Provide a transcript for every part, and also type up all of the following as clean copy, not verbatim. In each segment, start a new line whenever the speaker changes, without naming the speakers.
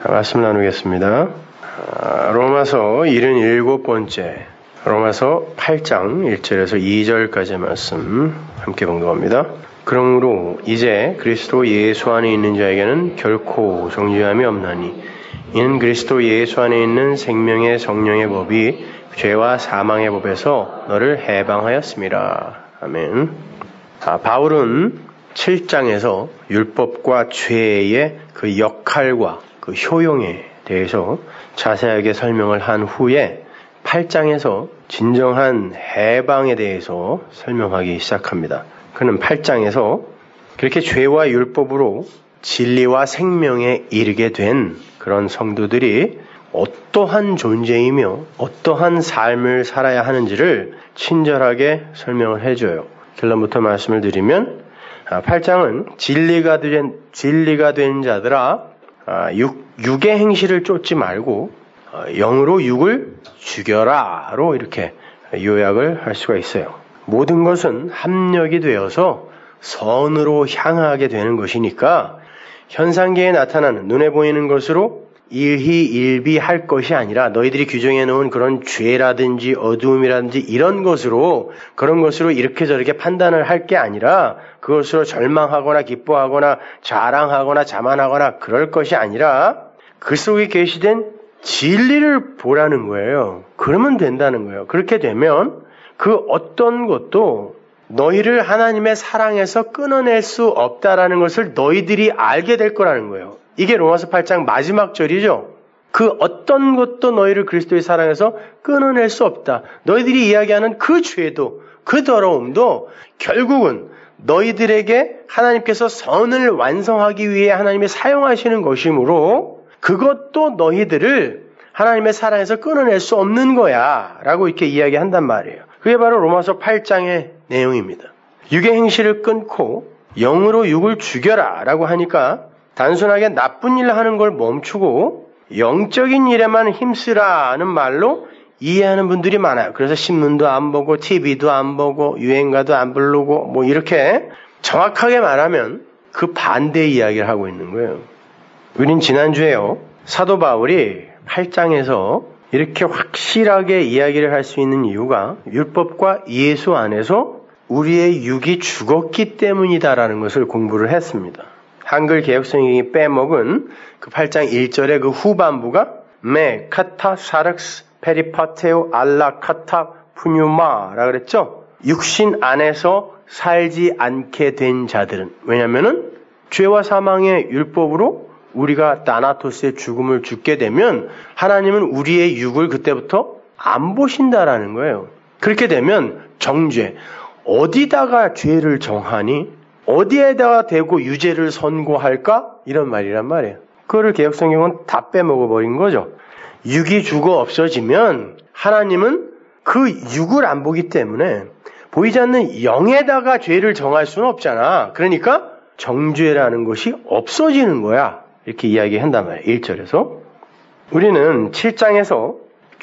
말씀 나누겠습니다. 로마서 77번째, 로마서 8장 1절에서 2절까지 말씀 함께 봉독합니다. 그러므로 이제 그리스도 예수 안에 있는 자에게는 결코 정죄함이 없나니 이는 그리스도 예수 안에 있는 생명의 성령의 법이 죄와 사망의 법에서 너를 해방하였습니다. 아멘. 바울은 7장에서 율법과 죄의 그 역할과 그 효용에 대해서 자세하게 설명을 한 후에 8장에서 진정한 해방에 대해서 설명하기 시작합니다. 그는 8장에서 그렇게 죄와 율법으로 진리와 생명에 이르게 된 그런 성도들이 어떠한 존재이며 어떠한 삶을 살아야 하는지를 친절하게 설명을 해줘요. 결론부터 말씀을 드리면 8장은 진리가 된 자들아 육의 행실을 쫓지 말고 영으로 육을 죽여라로 이렇게 요약을 할 수가 있어요. 모든 것은 합력이 되어서 선으로 향하게 되는 것이니까 현상계에 나타나는 눈에 보이는 것으로 일희일비할 것이 아니라 너희들이 규정해 놓은 그런 죄라든지 어두움이라든지 그런 것으로 이렇게 저렇게 판단을 할 게 아니라 그것으로 절망하거나 기뻐하거나 자랑하거나 자만하거나 그럴 것이 아니라 그 속에 계시된 진리를 보라는 거예요. 그러면 된다는 거예요. 그렇게 되면 그 어떤 것도 너희를 하나님의 사랑에서 끊어낼 수 없다라는 것을 너희들이 알게 될 거라는 거예요. 이게 로마서 8장 마지막 절이죠. 그 어떤 것도 너희를 그리스도의 사랑에서 끊어낼 수 없다. 너희들이 이야기하는 그 죄도 그 더러움도 결국은 너희들에게 하나님께서 선을 완성하기 위해 하나님이 사용하시는 것이므로 그것도 너희들을 하나님의 사랑에서 끊어낼 수 없는 거야 라고 이렇게 이야기한단 말이에요. 그게 바로 로마서 8장의 내용입니다. 육의 행실을 끊고 영으로 육을 죽여라 라고 하니까 단순하게 나쁜 일 하는 걸 멈추고 영적인 일에만 힘쓰라는 말로 이해하는 분들이 많아요. 그래서 신문도 안 보고 TV도 안 보고 유행가도 안 부르고 뭐 이렇게 정확하게 말하면 그 반대 이야기를 하고 있는 거예요. 우린 지난주에요. 사도 바울이 8장에서 이렇게 확실하게 이야기를 할 수 있는 이유가 율법과 예수 안에서 우리의 육이 죽었기 때문이다라는 것을 공부를 했습니다. 한글 개혁성경이 빼먹은 그 8장 1절의 그 후반부가 메 카타 사륵스 페리파테오 알라 카타 푸뉴마라 그랬죠. 육신 안에서 살지 않게 된 자들은 왜냐하면은 죄와 사망의 율법으로 우리가 나나토스의 죽음을 죽게 되면 하나님은 우리의 육을 그때부터 안 보신다라는 거예요. 그렇게 되면 정죄 어디다가 죄를 정하니 어디에다가 대고 유죄를 선고할까? 이런 말이란 말이에요. 그거를 개혁성경은 다 빼먹어버린 거죠. 육이 죽어 없어지면 하나님은 그 육을 안 보기 때문에 보이지 않는 영에다가 죄를 정할 수는 없잖아. 그러니까 정죄라는 것이 없어지는 거야. 이렇게 이야기한단 말이에요. 1절에서. 우리는 7장에서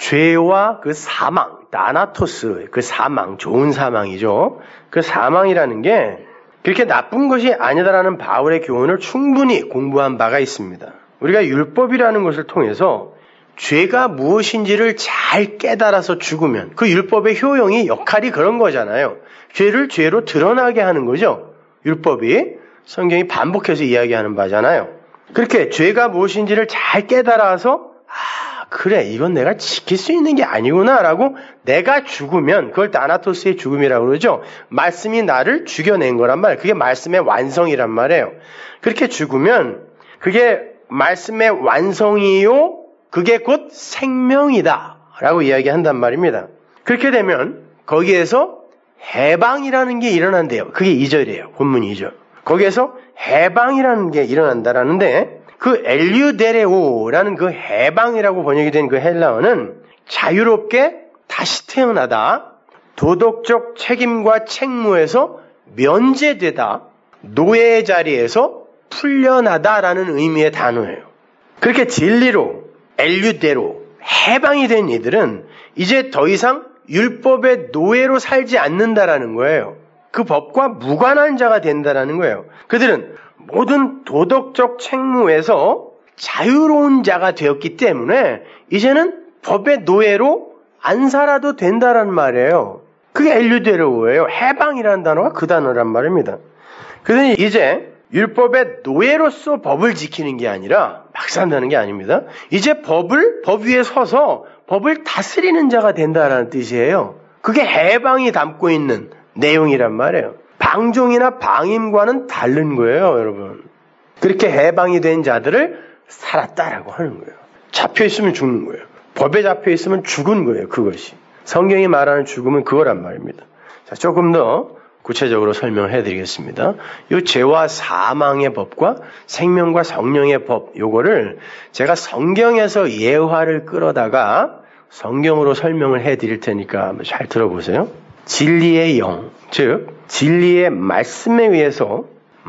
죄와 그 사망, 나나토스, 그 사망, 좋은 사망이죠. 그 사망이라는 게 그렇게 나쁜 것이 아니다라는 바울의 교훈을 충분히 공부한 바가 있습니다. 우리가 율법이라는 것을 통해서 죄가 무엇인지를 잘 깨달아서 죽으면 그 율법의 효용이 역할이 그런 거잖아요. 죄를 죄로 드러나게 하는 거죠. 율법이 성경이 반복해서 이야기하는 바잖아요. 그렇게 죄가 무엇인지를 잘 깨달아서 그래 이건 내가 지킬 수 있는 게 아니구나라고 내가 죽으면 그걸 나나토스의 죽음이라고 그러죠. 말씀이 나를 죽여낸 거란 말이에요. 그게 말씀의 완성이란 말이에요. 그렇게 죽으면 그게 말씀의 완성이요 그게 곧 생명이다 라고 이야기한단 말입니다. 그렇게 되면 거기에서 해방이라는 게 일어난대요. 그게 2절이에요. 본문 2절. 거기에서 해방이라는 게 일어난다라는데 그 엘류데레오라는 그 해방이라고 번역이 된 그 헬라어는 자유롭게 다시 태어나다, 도덕적 책임과 책무에서 면제되다, 노예의 자리에서 풀려나다라는 의미의 단어예요. 그렇게 진리로 엘류데로 해방이 된 이들은 이제 더 이상 율법의 노예로 살지 않는다라는 거예요. 그 법과 무관한 자가 된다라는 거예요. 그들은 모든 도덕적 책무에서 자유로운 자가 되었기 때문에 이제는 법의 노예로 안 살아도 된다란 말이에요. 그게 엘유데로예요. 해방이라는 단어가 그 단어란 말입니다. 그러니 이제 율법의 노예로서 법을 지키는 게 아니라 막 산다는 게 아닙니다. 이제 법 위에 서서 법을 다스리는 자가 된다라는 뜻이에요. 그게 해방이 담고 있는 내용이란 말이에요. 방종이나 방임과는 다른 거예요, 여러분. 그렇게 해방이 된 자들을 살았다라고 하는 거예요. 잡혀있으면 죽는 거예요. 법에 잡혀있으면 죽은 거예요, 그것이. 성경이 말하는 죽음은 그거란 말입니다. 자, 조금 더 구체적으로 설명해 드리겠습니다. 이 죄와 사망의 법과 생명과 성령의 법, 요거를 제가 성경에서 예화를 끌어다가 성경으로 설명을 해 드릴 테니까 한번 잘 들어보세요. 진리의 영, 즉 진리의 말씀에 의해서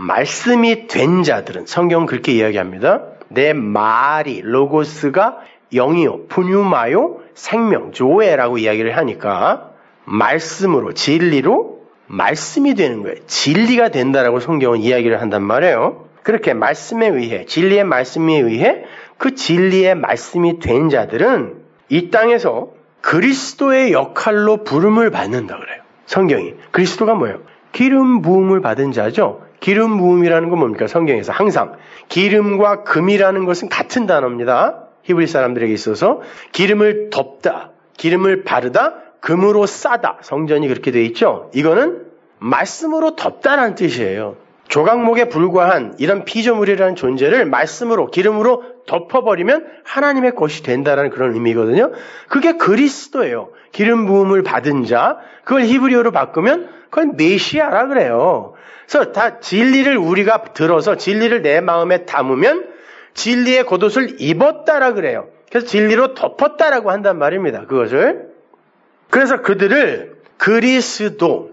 말씀이 된 자들은, 성경은 그렇게 이야기합니다. 내 말이, 로고스가 영이요, 푸뉴마요, 생명, 조에라고 이야기를 하니까 말씀으로, 진리로 말씀이 되는 거예요. 진리가 된다라고 성경은 이야기를 한단 말이에요. 그렇게 말씀에 의해, 진리의 말씀에 의해 그 진리의 말씀이 된 자들은 이 땅에서 그리스도의 역할로 부름을 받는다 그래요. 성경이. 그리스도가 뭐예요? 기름 부음을 받은 자죠. 기름 부음이라는 건 뭡니까? 성경에서 항상 기름과 금이라는 것은 같은 단어입니다. 히브리 사람들에게 있어서 기름을 덮다, 기름을 바르다, 금으로 싸다. 성전이 그렇게 되어 있죠. 이거는 말씀으로 덮다라는 뜻이에요. 조각목에 불과한 이런 피조물이라는 존재를 말씀으로, 기름으로 덮어버리면 하나님의 것이 된다라는 그런 의미거든요. 그게 그리스도예요. 기름 부음을 받은 자, 그걸 히브리어로 바꾸면 그건 메시아라 그래요. 그래서 다 진리를 우리가 들어서 진리를 내 마음에 담으면 진리의 겉옷을 입었다라 그래요. 그래서 진리로 덮었다라고 한단 말입니다. 그것을. 그래서 그들을 그리스도,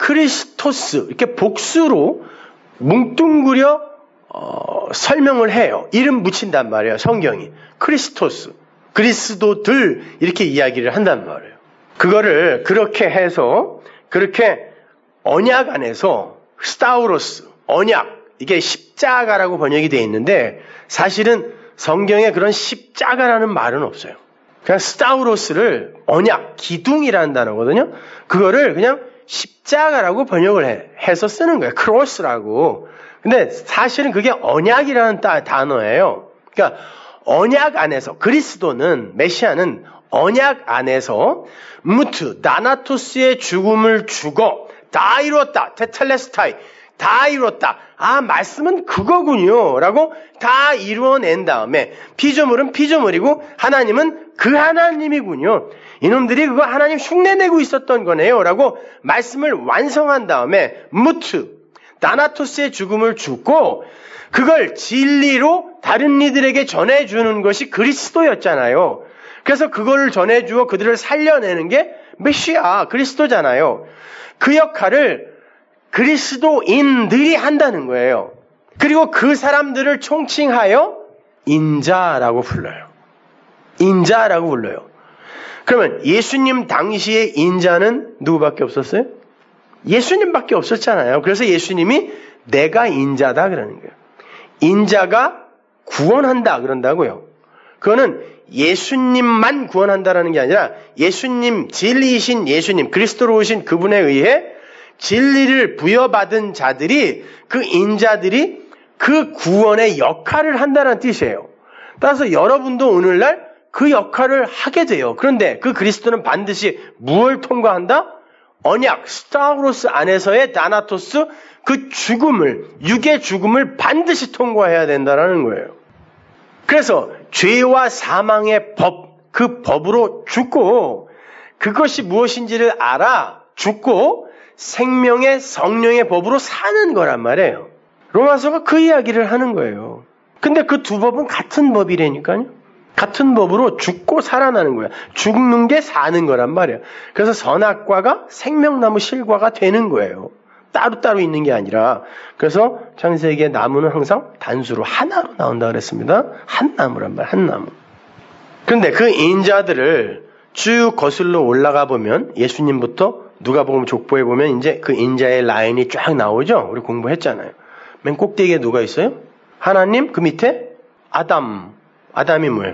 크리스토스 이렇게 복수로 뭉뚱그려 설명을 해요. 이름 붙인단 말이에요. 성경이. 크리스토스, 그리스도들 이렇게 이야기를 한단 말이에요. 그거를 그렇게 해서 그렇게 언약 안에서 스타우로스, 언약, 이게 십자가라고 번역이 되어 있는데 사실은 성경에 그런 십자가라는 말은 없어요. 그냥 스타우로스를 언약, 기둥이라는 단어거든요. 그거를 그냥 십자가라고 번역을 해서 쓰는 거예요. 크로스라고. 근데 사실은 그게 언약이라는 단어예요. 그러니까 언약 안에서, 그리스도는, 메시아는 언약 안에서 무트, 나나토스의 죽음을 죽어 다 이뤘다. 테텔레스타이. 다 이뤘다. 아, 말씀은 그거군요. 라고 다 이루어낸 다음에 피조물은 피조물이고 하나님은 그 하나님이군요. 이놈들이 그거 하나님 흉내내고 있었던 거네요. 라고 말씀을 완성한 다음에 무트, 나나토스의 죽음을 죽고 그걸 진리로 다른 이들에게 전해주는 것이 그리스도였잖아요. 그래서 그걸 전해주어 그들을 살려내는 게 메시아, 그리스도잖아요. 그 역할을 그리스도인들이 한다는 거예요. 그리고 그 사람들을 총칭하여 인자라고 불러요. 인자라고 불러요. 그러면 예수님 당시의 인자는 누구밖에 없었어요? 예수님밖에 없었잖아요. 그래서 예수님이 내가 인자다 그러는 거예요. 인자가 구원한다 그런다고요. 그거는 예수님만 구원한다라는 게 아니라 예수님, 진리이신 예수님, 그리스도로 오신 그분에 의해 진리를 부여받은 자들이, 그 인자들이 그 구원의 역할을 한다는 뜻이에요. 따라서 여러분도 오늘날 그 역할을 하게 돼요. 그런데 그 그리스도는 반드시 무엇을 통과한다? 언약, 스타우로스 안에서의 다나토스, 그 죽음을, 육의 죽음을 반드시 통과해야 된다는 거예요. 그래서 죄와 사망의 법, 그 법으로 죽고 그것이 무엇인지를 알아 죽고 생명의 성령의 법으로 사는 거란 말이에요. 로마서가 그 이야기를 하는 거예요. 근데 그 두 법은 같은 법이라니까요. 같은 법으로 죽고 살아나는 거야. 죽는 게 사는 거란 말이에요. 그래서 선악과가 생명나무 실과가 되는 거예요. 따로따로 있는 게 아니라. 그래서 창세기의 나무는 항상 단수로 하나로 나온다 그랬습니다. 한 나무란 말이에요. 한 나무. 그런데 그 인자들을 쭉 거슬러 올라가 보면 예수님부터 누가복음 족보에 보면 이제 그 인자의 라인이 쫙 나오죠. 우리 공부했잖아요. 맨 꼭대기에 누가 있어요? 하나님, 그 밑에 아담, 아담이 뭐예요?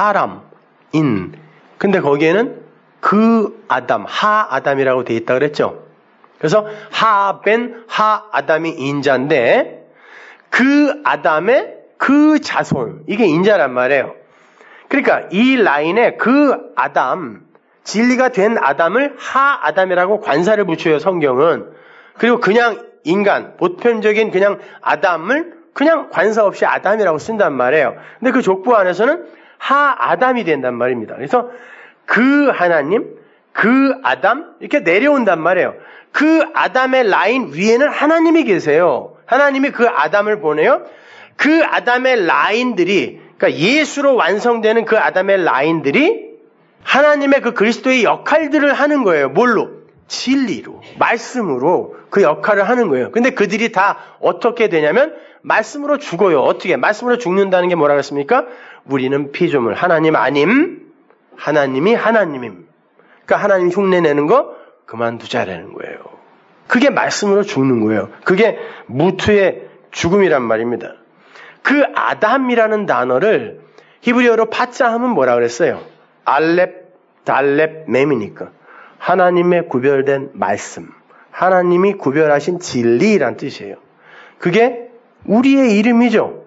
사람인. 근데 거기에는 그 아담, 하아담이라고 돼 있다 그랬죠? 그래서 하벤 하아담이 인자인데 그 아담의 그 자손, 이게 인자란 말이에요. 그러니까 이 라인에 그 아담, 진리가 된 아담을 하아담이라고 관사를 붙여요, 성경은. 그리고 그냥 인간, 보편적인 그냥 아담을 그냥 관사 없이 아담이라고 쓴단 말이에요. 근데 그 족보 안에서는 하아담이 된단 말입니다. 그래서 그 하나님, 그 아담 이렇게 내려온단 말이에요. 그 아담의 라인 위에는 하나님이 계세요. 하나님이 그 아담을 보내요. 그 아담의 라인들이, 그러니까 예수로 완성되는 그 아담의 라인들이 하나님의 그 그리스도의 역할들을 하는 거예요. 뭘로? 진리로, 말씀으로 그 역할을 하는 거예요. 근데 그들이 다 어떻게 되냐면 말씀으로 죽어요. 어떻게? 말씀으로 죽는다는 게 뭐라고 했습니까? 우리는 피조물, 하나님 아님, 하나님이 하나님임. 그러니까 하나님 흉내내는 거 그만두자라는 거예요. 그게 말씀으로 죽는 거예요. 그게 무투의 죽음이란 말입니다. 그 아담이라는 단어를 히브리어로 파자 하면 뭐라 그랬어요? 알렙, 달렙, mem이니까. 하나님의 구별된 말씀. 하나님이 구별하신 진리란 뜻이에요. 그게 우리의 이름이죠.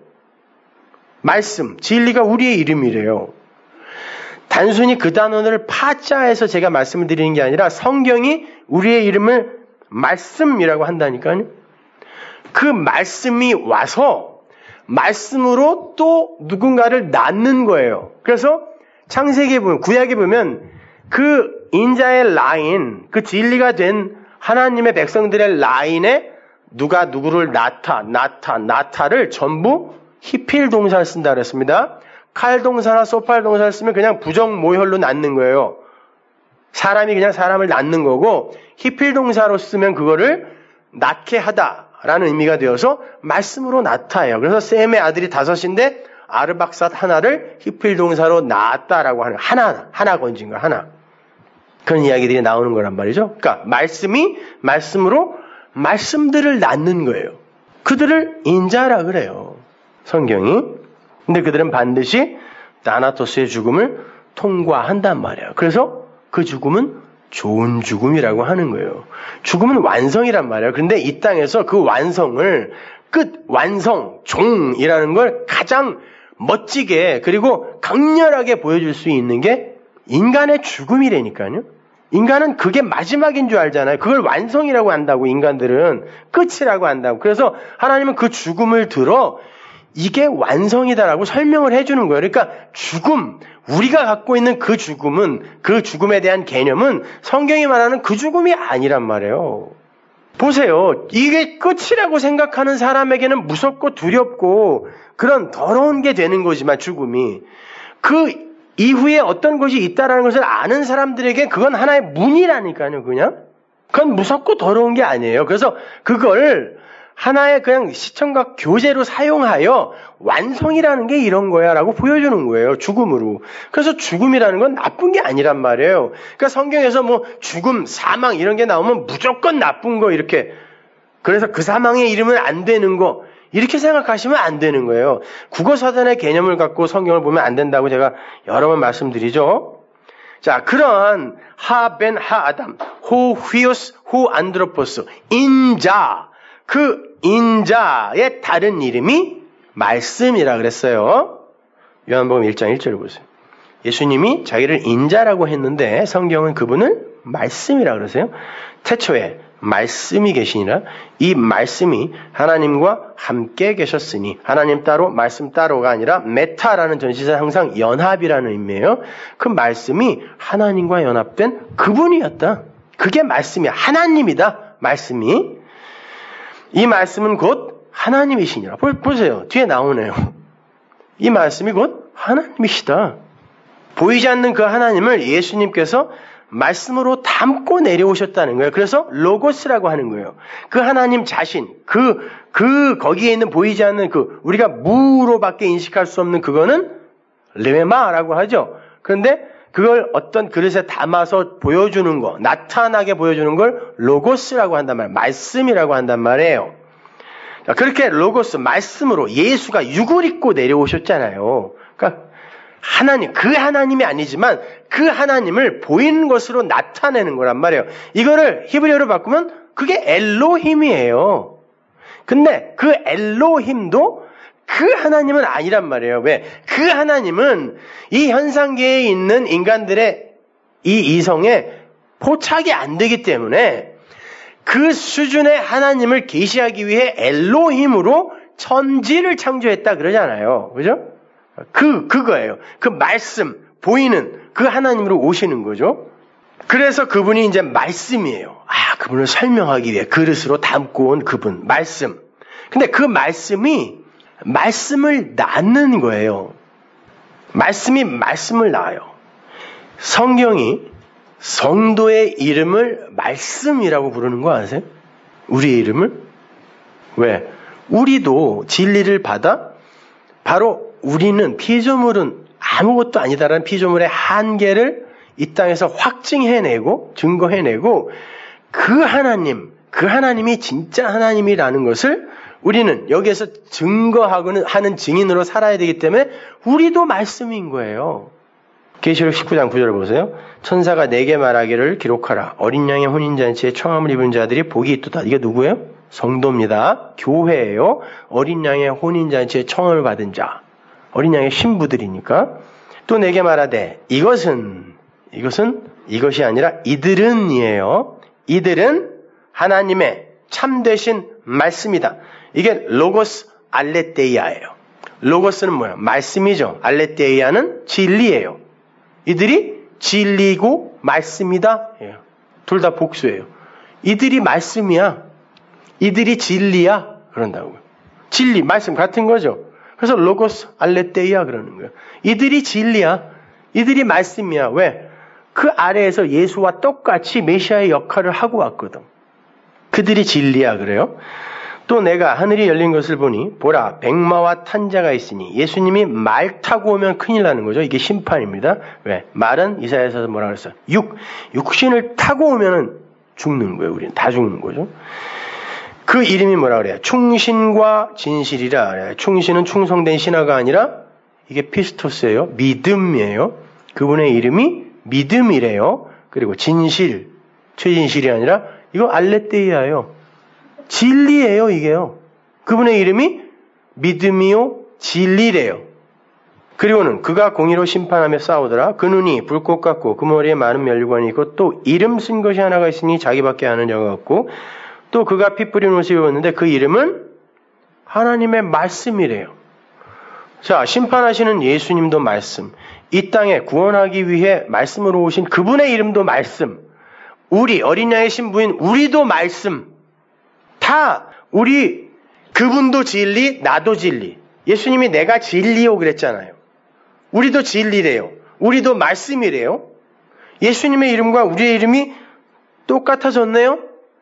말씀, 진리가 우리의 이름이래요. 단순히 그 단어를 파자해서 제가 말씀을 드리는 게 아니라 성경이 우리의 이름을 말씀이라고 한다니까요. 그 말씀이 와서 말씀으로 또 누군가를 낳는 거예요. 그래서 창세기에 보면, 구약에 보면 그 인자의 라인, 그 진리가 된 하나님의 백성들의 라인에 누가 누구를 나타를 전부 히필 동사를 쓴다 그랬습니다. 칼 동사나 소팔 동사를 쓰면 그냥 부정 모혈로 낳는 거예요. 사람이 그냥 사람을 낳는 거고, 히필 동사로 쓰면 그거를 낳게 하다라는 의미가 되어서 말씀으로 낳다예요. 그래서 셈의 아들이 5인데 아르박삿 하나를 히필 동사로 낳았다라고 하는, 하나 건진 거, 하나. 그런 이야기들이 나오는 거란 말이죠. 그러니까 말씀이 말씀으로 말씀들을 낳는 거예요. 그들을 인자라 그래요, 성경이. 근데 그들은 반드시 다나토스의 죽음을 통과한단 말이에요. 그래서 그 죽음은 좋은 죽음이라고 하는 거예요. 죽음은 완성이란 말이에요. 그런데 이 땅에서 그 완성을, 완성, 종이라는 걸 가장 멋지게 그리고 강렬하게 보여줄 수 있는 게 인간의 죽음이라니까요. 인간은 그게 마지막인 줄 알잖아요. 그걸 완성이라고 한다고, 인간들은 끝이라고 한다고. 그래서 하나님은 그 죽음을 들어 이게 완성이다라고 설명을 해주는 거예요. 그러니까 죽음, 우리가 갖고 있는 그 죽음은, 그 죽음에 대한 개념은 성경이 말하는 그 죽음이 아니란 말이에요. 보세요. 이게 끝이라고 생각하는 사람에게는 무섭고 두렵고 그런 더러운 게 되는 거지만, 죽음이 그 이후에 어떤 것이 있다라는 것을 아는 사람들에게 그건 하나의 문이라니까요. 그냥 그건 무섭고 더러운 게 아니에요. 그래서 그걸 하나의 그냥 시청각 교재로 사용하여 완성이라는 게 이런 거야 라고 보여주는 거예요, 죽음으로. 그래서 죽음이라는 건 나쁜 게 아니란 말이에요. 그러니까 성경에서 뭐 죽음, 사망 이런 게 나오면 무조건 나쁜 거, 이렇게, 그래서 그 사망의 이름은 안 되는 거, 이렇게 생각하시면 안 되는 거예요. 국어사전의 개념을 갖고 성경을 보면 안 된다고 제가 여러 번 말씀드리죠. 자, 그런 하벤 하아담, 호 휘오스, 호 안드로포스, 인자, 그 인자의 다른 이름이 말씀이라 그랬어요. 요한복음 1장 1절을 보세요. 예수님이 자기를 인자라고 했는데 성경은 그분을 말씀이라 그러세요. 태초에 말씀이 계시니라. 이 말씀이 하나님과 함께 계셨으니, 하나님 따로 말씀 따로가 아니라 메타라는 전치사 항상 연합이라는 의미예요. 그 말씀이 하나님과 연합된 그분이었다. 그게 말씀이야. 하나님이다. 말씀이. 이 말씀은 곧 하나님이시니라. 보세요. 뒤에 나오네요. 이 말씀이 곧 하나님이시다. 보이지 않는 그 하나님을 예수님께서 말씀으로 담고 내려오셨다는 거예요. 그래서 로고스라고 하는 거예요. 그 하나님 자신, 거기에 있는 보이지 않는 우리가 무로밖에 인식할 수 없는 그거는 레마라고 하죠. 그런데 그걸 어떤 그릇에 담아서 보여주는 거, 나타나게 보여주는 걸 로고스라고 한단 말이에요. 말씀이라고 한단 말이에요. 그렇게 로고스, 말씀으로 예수가 육을 입고 내려오셨잖아요. 그러니까 하나님, 그 하나님이 아니지만 그 하나님을 보이는 것으로 나타내는 거란 말이에요. 이거를 히브리어로 바꾸면 그게 엘로힘이에요. 근데 그 엘로힘도 그 하나님은 아니란 말이에요. 왜? 그 하나님은 이 현상계에 있는 인간들의 이 이성에 포착이 안 되기 때문에 그 수준의 하나님을 계시하기 위해 엘로힘으로 천지를 창조했다 그러잖아요. 그죠? 그거예요. 그 말씀, 보이는 그 하나님으로 오시는 거죠. 그래서 그분이 이제 말씀이에요. 그분을 설명하기 위해 그릇으로 담고 온 그분, 말씀. 근데 그 말씀이 말씀을 낳는 거예요. 말씀이 말씀을 낳아요. 성경이 성도의 이름을 말씀이라고 부르는 거 아세요? 우리의 이름을? 왜? 우리도 진리를 받아 바로 우리는 피조물은 아무것도 아니다라는 피조물의 한계를 이 땅에서 확증해내고 증거해내고 그 하나님이 진짜 하나님이라는 것을 우리는 여기에서 증거하고는 하는 증인으로 살아야 되기 때문에 우리도 말씀인 거예요. 계시록 19장 9절을 보세요. 천사가 내게 말하기를 기록하라. 어린 양의 혼인잔치에 청함을 입은 자들이 복이 있도다. 이게 누구예요? 성도입니다. 교회예요. 어린 양의 혼인잔치에 청함을 받은 자. 어린 양의 신부들이니까. 또 내게 말하되 이것이 아니라 이들은이에요. 이들은 하나님의 참되신 말씀이다. 이게 로고스 알레테이아예요. 로고스는 뭐야? 말씀이죠. 알레테이아는 진리예요. 이들이 진리고 말씀이다. 둘 다 복수예요. 이들이 말씀이야. 이들이 진리야. 그런다고요. 진리, 말씀 같은 거죠. 그래서 로고스 알레테이아 그러는 거예요. 이들이 진리야. 이들이 말씀이야. 왜? 그 아래에서 예수와 똑같이 메시아의 역할을 하고 왔거든. 그들이 진리야 그래요. 또 내가 하늘이 열린 것을 보니 보라 백마와 탄자가 있으니 예수님이 말 타고 오면 큰일 나는 거죠. 이게 심판입니다. 왜? 말은 이사야에서 뭐라 그랬어요? 육신을 타고 오면 죽는 거예요. 우리는 다 죽는 거죠. 그 이름이 뭐라 그래요? 충신과 진실이라 그래요. 충신은 충성된 신하가 아니라 이게 피스토스예요. 믿음이에요. 그분의 이름이 믿음이래요. 그리고 진실, 최진실이 아니라 이거 알레테이아예요. 진리예요, 이게요. 그분의 이름이 믿음이요, 진리래요. 그리고는 그가 공의로 심판하며 싸우더라. 그 눈이 불꽃 같고 그 머리에 많은 면류관이 있고 또 이름 쓴 것이 하나가 있으니 자기밖에 아는 자가 없고 또 그가 피 뿌린 옷을 입었는데 그 이름은 하나님의 말씀이래요. 자, 심판하시는 예수님도 말씀. 이 땅에 구원하기 위해 말씀으로 오신 그분의 이름도 말씀. 우리 어린 양의 신부인 우리도 말씀. 다 우리 그분도 진리, 나도 진리. 예수님이 내가 진리요 그랬잖아요. 우리도 진리래요. 우리도 말씀이래요. 예수님의 이름과 우리의 이름이 똑같아졌네요.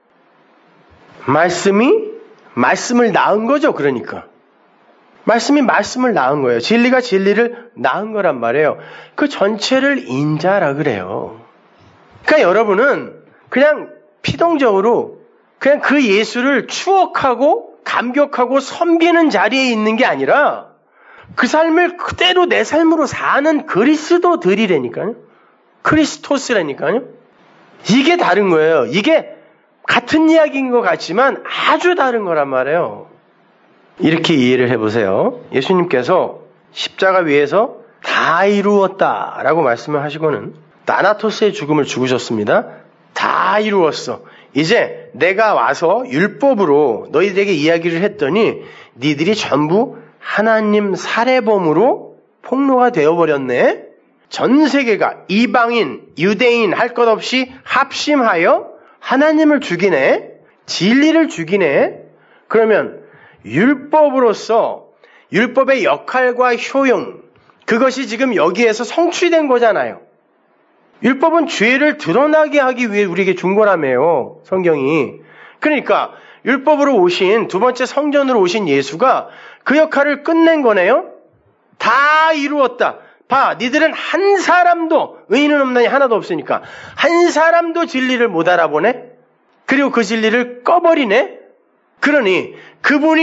말씀을 낳은 거죠. 그러니까 말씀이 말씀을 낳은 거예요. 진리가 진리를 낳은 거란 말이에요. 그 전체를 인자라 그래요. 그러니까 여러분은 그냥 피동적으로 그냥 그 예수를 추억하고 감격하고 섬기는 자리에 있는 게 아니라 그 삶을 그대로 내 삶으로 사는 그리스도들이라니까요. 크리스토스라니까요. 이게 다른 거예요. 이게 같은 이야기인 것 같지만 아주 다른 거란 말이에요. 이렇게 이해를 해보세요. 예수님께서 십자가 위에서 다 이루었다라고 말씀을 하시고는 나나토스의 죽음을 죽으셨습니다. 다 이루었어. 이제 내가 와서 율법으로 너희들에게 이야기를 했더니 니들이 전부 하나님 살해범으로 폭로가 되어버렸네. 전 세계가 이방인, 유대인 할 것 없이 합심하여 하나님을 죽이네. 진리를 죽이네. 그러면 율법으로서 율법의 역할과 효용, 그것이 지금 여기에서 성취된 거잖아요. 율법은 죄를 드러나게 하기 위해 우리에게 준 거라며요. 성경이. 그러니까 율법으로 오신 두 번째 성전으로 오신 예수가 그 역할을 끝낸 거네요. 다 이루었다. 봐, 니들은 한 사람도 의인은 없나니 하나도 없으니까 한 사람도 진리를 못 알아보네. 그리고 그 진리를 꺼버리네. 그러니 그분이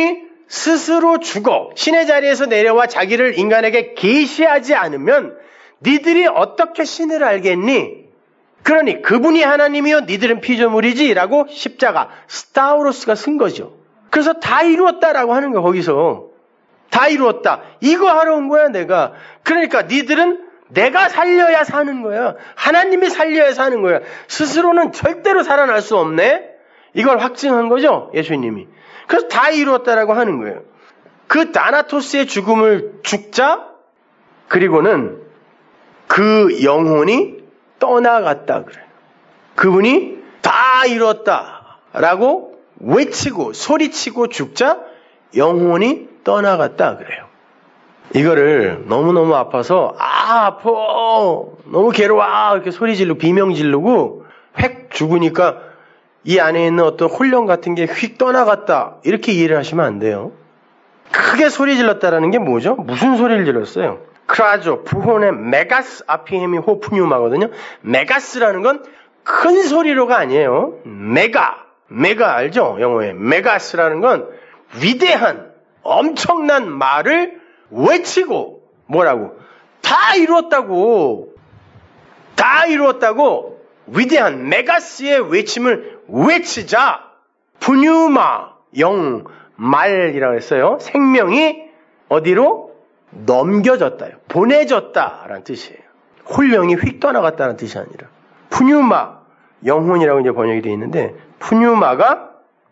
스스로 죽어 신의 자리에서 내려와 자기를 인간에게 계시하지 않으면 니들이 어떻게 신을 알겠니? 그러니 그분이 하나님이요 니들은 피조물이지 라고 십자가 스타우로스가 쓴 거죠. 그래서 다 이루었다라고 하는 거야. 거기서 다 이루었다. 이거 하러 온 거야 내가. 그러니까 니들은 내가 살려야 사는 거야. 하나님이 살려야 사는 거야. 스스로는 절대로 살아날 수 없네. 이걸 확증한 거죠 예수님이. 그래서 다 이루었다라고 하는 거예요. 그 다나토스의 죽음을 죽자 그리고는 그 영혼이 떠나갔다 그래요. 그분이 다 이루었다라고 외치고 소리치고 죽자 영혼이 떠나갔다 그래요. 이거를 너무너무 아파서 아파 너무 괴로워 이렇게 소리 지르고 비명 지르고 획 죽으니까 이 안에 있는 어떤 혼령 같은 게 휙 떠나갔다 이렇게 이해를 하시면 안 돼요. 크게 소리 질렀다라는 게 뭐죠? 무슨 소리를 질렀어요? 크라조, 부혼의 메가스 아피헤미 호프뉴마거든요. 메가스라는 건 큰 소리로가 아니에요. 메가 알죠? 영어에 메가스라는 건 위대한 엄청난 말을 외치고 뭐라고? 다 이루었다고 위대한 메가스의 외침을 외치자 푸뉴마 영 말이라고 했어요. 생명이 어디로? 넘겨졌다요. 보내졌다라는 뜻이에요. 혼령이 휙 떠나갔다는 뜻이 아니라 푸뉴마 영혼이라고 이제 번역이 되어 있는데 푸뉴마가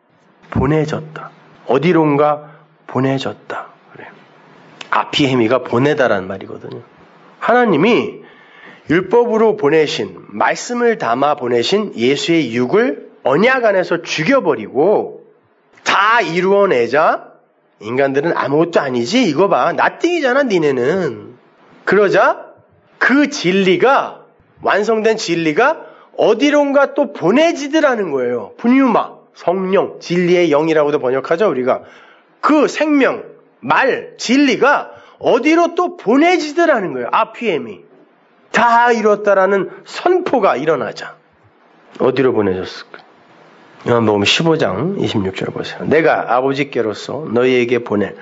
보내졌다. 어디론가 보내졌다. 그래요. 아피헤미가 보내다라는 말이거든요. 하나님이 율법으로 보내신 말씀을 담아 보내신 예수의 육을 언약 안에서 죽여버리고 다 이루어내자 인간들은 아무것도 아니지 이거 봐 나띵이잖아 니네는. 그러자 그 진리가 완성된 진리가 어디론가 또 보내지더라는 거예요. 푸뉴마 성령 진리의 영이라고도 번역하죠 우리가. 그 생명 말 진리가 어디로 또 보내지더라는 거예요. 아피엠이 다 이뤘다라는 선포가 일어나자 어디로 보내졌을까? 요한복음 15장 26절 보세요. 내가 아버지께로서 너희에게 보낼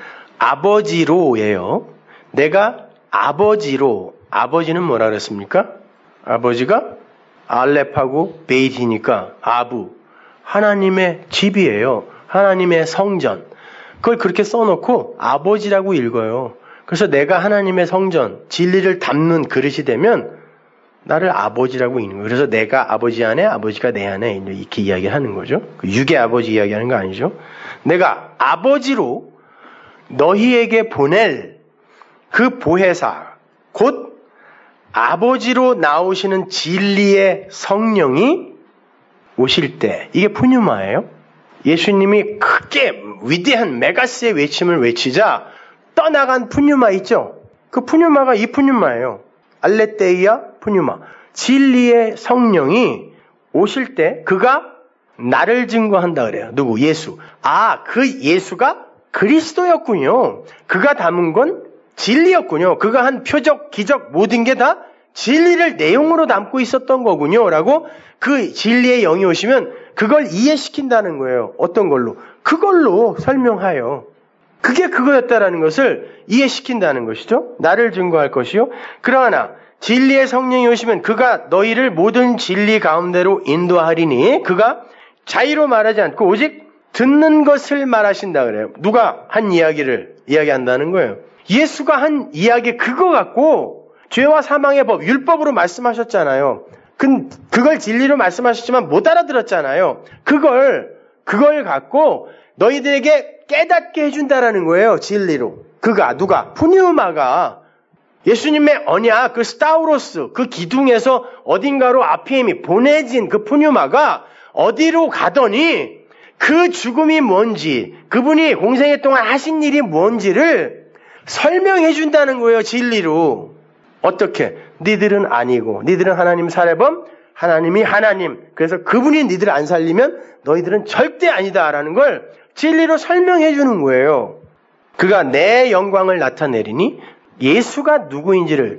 아버지로예요. 내가 아버지로. 아버지는 뭐라 그랬습니까? 아버지가 알렙하고 베이티니까 아부. 하나님의 집이에요. 하나님의 성전. 그걸 그렇게 써놓고 아버지라고 읽어요. 그래서 내가 하나님의 성전, 진리를 담는 그릇이 되면 나를 아버지라고 읽는 거예요. 그래서 내가 아버지 안에, 아버지가 내 안에 이렇게 이야기하는 거죠. 육의 아버지 이야기하는 거 아니죠. 내가 아버지로 너희에게 보낼 그 보혜사, 곧 아버지로 나오시는 진리의 성령이 오실 때, 이게 푸뉴마예요. 예수님이 크게 위대한 메가스의 외침을 외치자 떠나간 푸뉴마 있죠. 그 푸뉴마가 이 푸뉴마예요. 알레테이아 푸뉴마. 진리의 성령이 오실 때 그가 나를 증거한다 그래요. 누구? 예수. 그 예수가 그리스도였군요. 그가 담은 건 진리였군요. 그가 한 표적, 기적 모든 게 다 진리를 내용으로 담고 있었던 거군요. 라고 그 진리의 영이 오시면 그걸 이해시킨다는 거예요. 어떤 걸로? 그걸로 설명하여. 그게 그거였다라는 것을 이해시킨다는 것이죠. 나를 증거할 것이요. 그러나 진리의 성령이 오시면 그가 너희를 모든 진리 가운데로 인도하리니 그가 자의로 말하지 않고 오직 듣는 것을 말하신다 그래요. 누가 한 이야기를 이야기한다는 거예요. 예수가 한 이야기 그거 갖고 죄와 사망의 법, 율법으로 말씀하셨잖아요. 그걸 진리로 말씀하셨지만 못 알아들었잖아요. 그걸 갖고 너희들에게 깨닫게 해준다라는 거예요. 진리로. 누가? 푸뉴마가 예수님의 언약, 그 스타우로스, 그 기둥에서 어딘가로 아피엠이 보내진 그 푸뉴마가 어디로 가더니 그 죽음이 뭔지, 그분이 공생애 동안 하신 일이 뭔지를 설명해 준다는 거예요. 진리로. 어떻게? 니들은 아니고, 니들은 하나님 살해범, 하나님이 하나님. 그래서 그분이 니들을 안 살리면 너희들은 절대 아니다라는 걸 진리로 설명해 주는 거예요. 그가 내 영광을 나타내리니 예수가 누구인지를